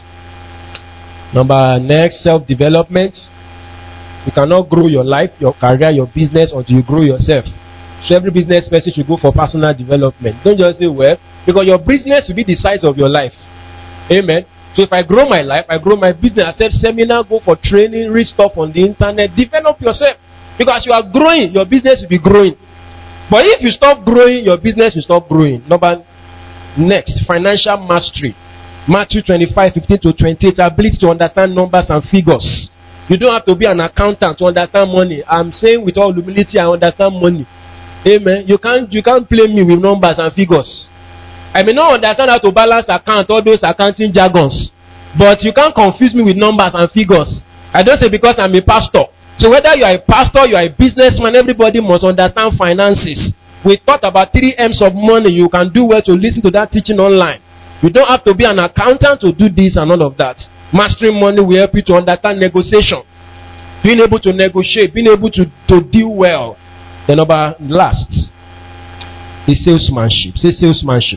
Next, self-development. You cannot grow your life, your career, your business until you grow yourself. So every business person should go for personal development. Don't just say, well, because your business will be the size of your life. Amen. So if I grow my life, I grow my business, I said seminar, go for training, read stuff on the internet, develop yourself. Because you are growing, your business will be growing. But if you stop growing, your business will stop growing. Next, financial mastery. Matthew 25:15-28, ability to understand numbers and figures. You don't have to be an accountant to understand money. I'm saying with all humility, I understand money. Amen. You can't play me with numbers and figures. I may not understand how to balance account, all those accounting jargons. But you can't confuse me with numbers and figures. I don't say because I'm a pastor. So whether you are a pastor, you are a businessman, everybody must understand finances. We talked about 3 M's of money. You can do well to listen to that teaching online. You don't have to be an accountant to do this and all of that. Mastering money will help you to understand negotiation. Being able to negotiate, being able to deal well. The last is salesmanship. Say salesmanship.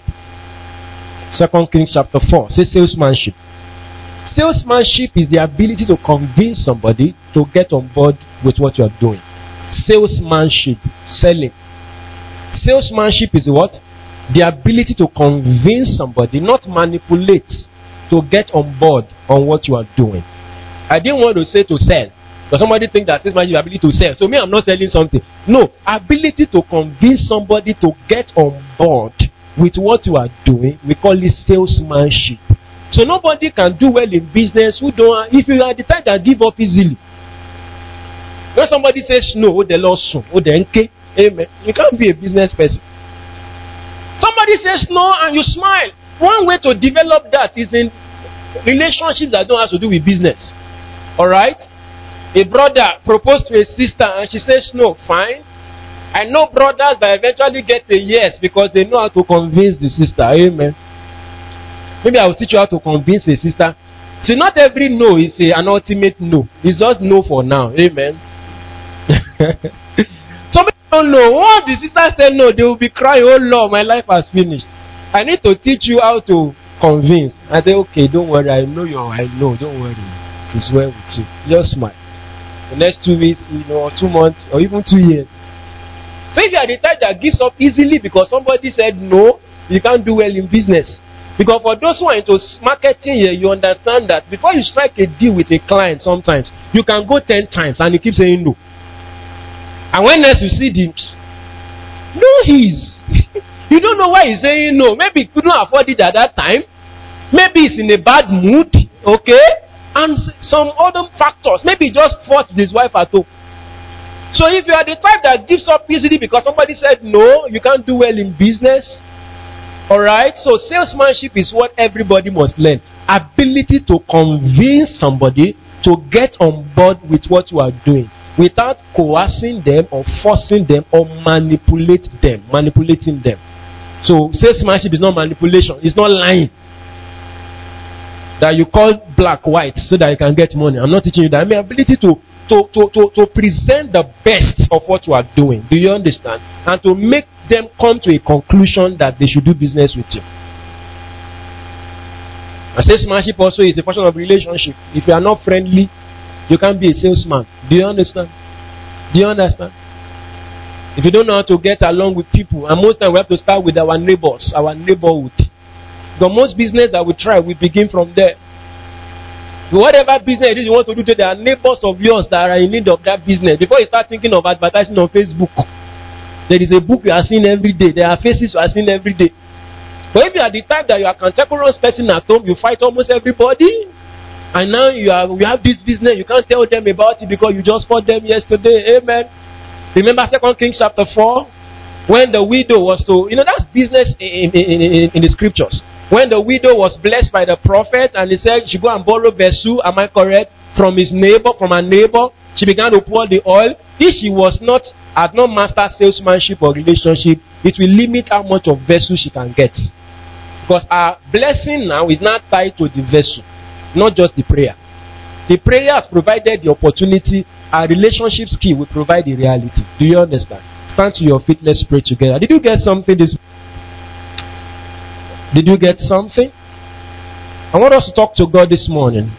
2 Kings chapter 4. Say salesmanship. Salesmanship is the ability to convince somebody to get on board with what you are doing. Salesmanship, selling. Salesmanship is what? The ability to convince somebody, not manipulate, to get on board on what you are doing. I didn't want to say to sell. Because somebody thinks that salesmanship is the ability to sell. So me, I'm not selling something. No, ability to convince somebody to get on board with what you are doing, we call it salesmanship. So nobody can do well in business who don't. If you are the type that give up easily. When somebody says no, the Lord soon, the NK, amen. You can't be a business person. Somebody says no and you smile. One way to develop that is in relationships that don't have to do with business. Alright? A brother proposed to a sister and she says no, fine. I know brothers that eventually get a yes because they know how to convince the sister. Amen. Maybe I will teach you how to convince a sister. See, not every no is an ultimate no. It's just no for now. Amen. Some people don't know. Once the sister said no, they will be crying, oh Lord, my life has finished. I need to teach you how to convince. I say, okay, don't worry. I know, don't worry. It's well with you. Just smile. The next 2 weeks, or 2 months, or even 2 years. So if you are the type that gives up easily because somebody said no, you can't do well in business. Because for those who are into marketing here, you understand that before you strike a deal with a client sometimes, you can go 10 times and you keep saying no. And when next you see the no he's you don't know why he's saying no. Maybe he couldn't afford it at that time. Maybe he's in a bad mood. Okay? And some other factors. Maybe he just fought his wife at home. So if you are the type that gives up easily because somebody said no, you can't do well in business. Alright, so salesmanship is what everybody must learn. Ability to convince somebody to get on board with what you are doing. without coercing them or forcing them or manipulating them. So salesmanship is not manipulation, it's not lying. That you call black white so that you can get money. I'm not teaching you that. I mean, ability to present the best of what you are doing. Do you understand? And to make them come to a conclusion that they should do business with you. A salesmanship also is a function of relationship. If you are not friendly, you can't be a salesman. Do you understand? Do you understand? If you don't know how to get along with people, and most times we have to start with our neighbors, our neighborhood. The most business that we try, we begin from there. Whatever business it is you want to do, there are neighbors of yours that are in need of that business. Before you start thinking of advertising on Facebook, there is a book you are seeing every day. There are faces you are seeing every day. But if you are the type that you are a cantankerous person at home, you fight almost everybody. And now you have this business, you can't tell them about it because you just fought them yesterday. Amen. Remember 2 Kings chapter 4? When the widow was that's business in the scriptures. When the widow was blessed by the prophet and he said she go and borrow vessel, am I correct? From her neighbor, she began to pour the oil. If she had not mastered salesmanship or relationship, it will limit how much of vessel she can get. Because our blessing now is not tied to the vessel, not just the prayer. The prayer has provided the opportunity, our relationship skill will provide the reality. Do you understand? Stand to your feet, let's pray together. Did you get something this? Did you get something? I want us to talk to God this morning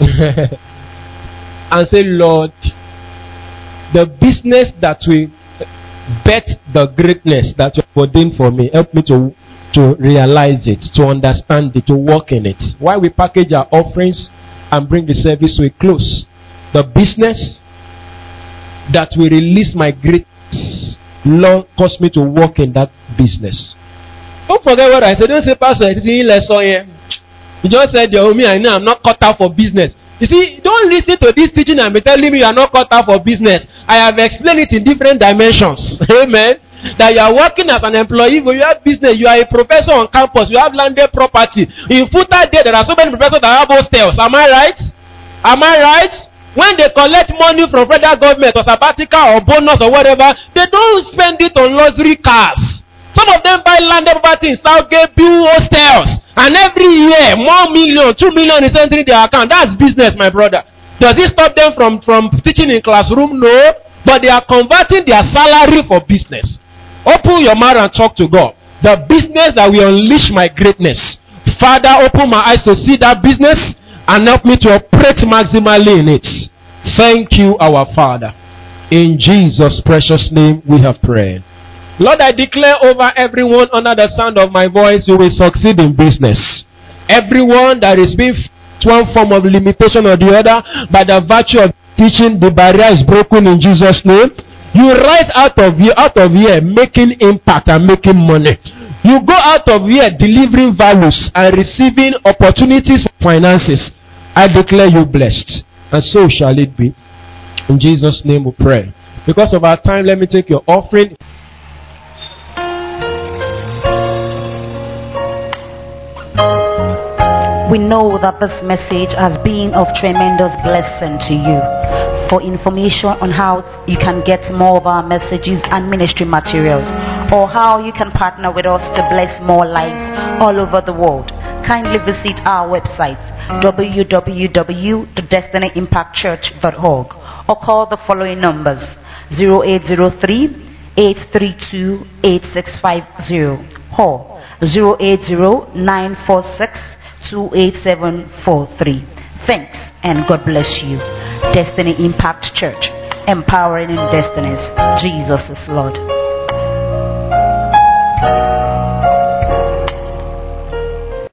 and say, Lord, the business that will bet the greatness that you have ordained for me, help me to realize it, to understand it, to walk in it. While we package our offerings and bring the service to a close, the business that will release my greatness, Lord, cause me to walk in that business. Don't forget what I said. Don't say, Pastor, it's in lesson here. You just said, I know I'm not cut out for business. You see, don't listen to this teaching and be telling me you are not cut out for business. I have explained it in different dimensions. Amen. That you are working as an employee, but you have business. You are a professor on campus. You have landed property. In Futa there are so many professors that have hostels. Am I right? Am I right? When they collect money from federal government or sabbatical or bonus or whatever, they don't spend it on luxury cars. Some of them buy landed property in Southgate, build hostels, and every year more million, 2 million is entering their account. That's business, my brother. Does it stop them from teaching in classroom? No, but they are converting their salary for business. Open your mouth and talk to God. The business that will unleash my greatness. Father, open my eyes to see that business and help me to operate maximally in it. Thank you, our Father. In Jesus' precious name we have prayed. Lord, I declare over everyone under the sound of my voice, you will succeed in business. Everyone that is being one form of limitation or the other, by the virtue of teaching, the barrier is broken in Jesus' name. You rise out of here making impact and making money. You go out of here delivering values and receiving opportunities for finances. I declare you blessed. And so shall it be. In Jesus' name we pray. Because of our time, let me take your offering. We know that this message has been of tremendous blessing to you. For information on how you can get more of our messages and ministry materials, or how you can partner with us to bless more lives all over the world, kindly visit our website www.destinyimpactchurch.org or call the following numbers: 0803 832 8650 or 080 28743. Thanks and God bless you. Destiny Impact Church, empowering in destinies. Jesus is Lord.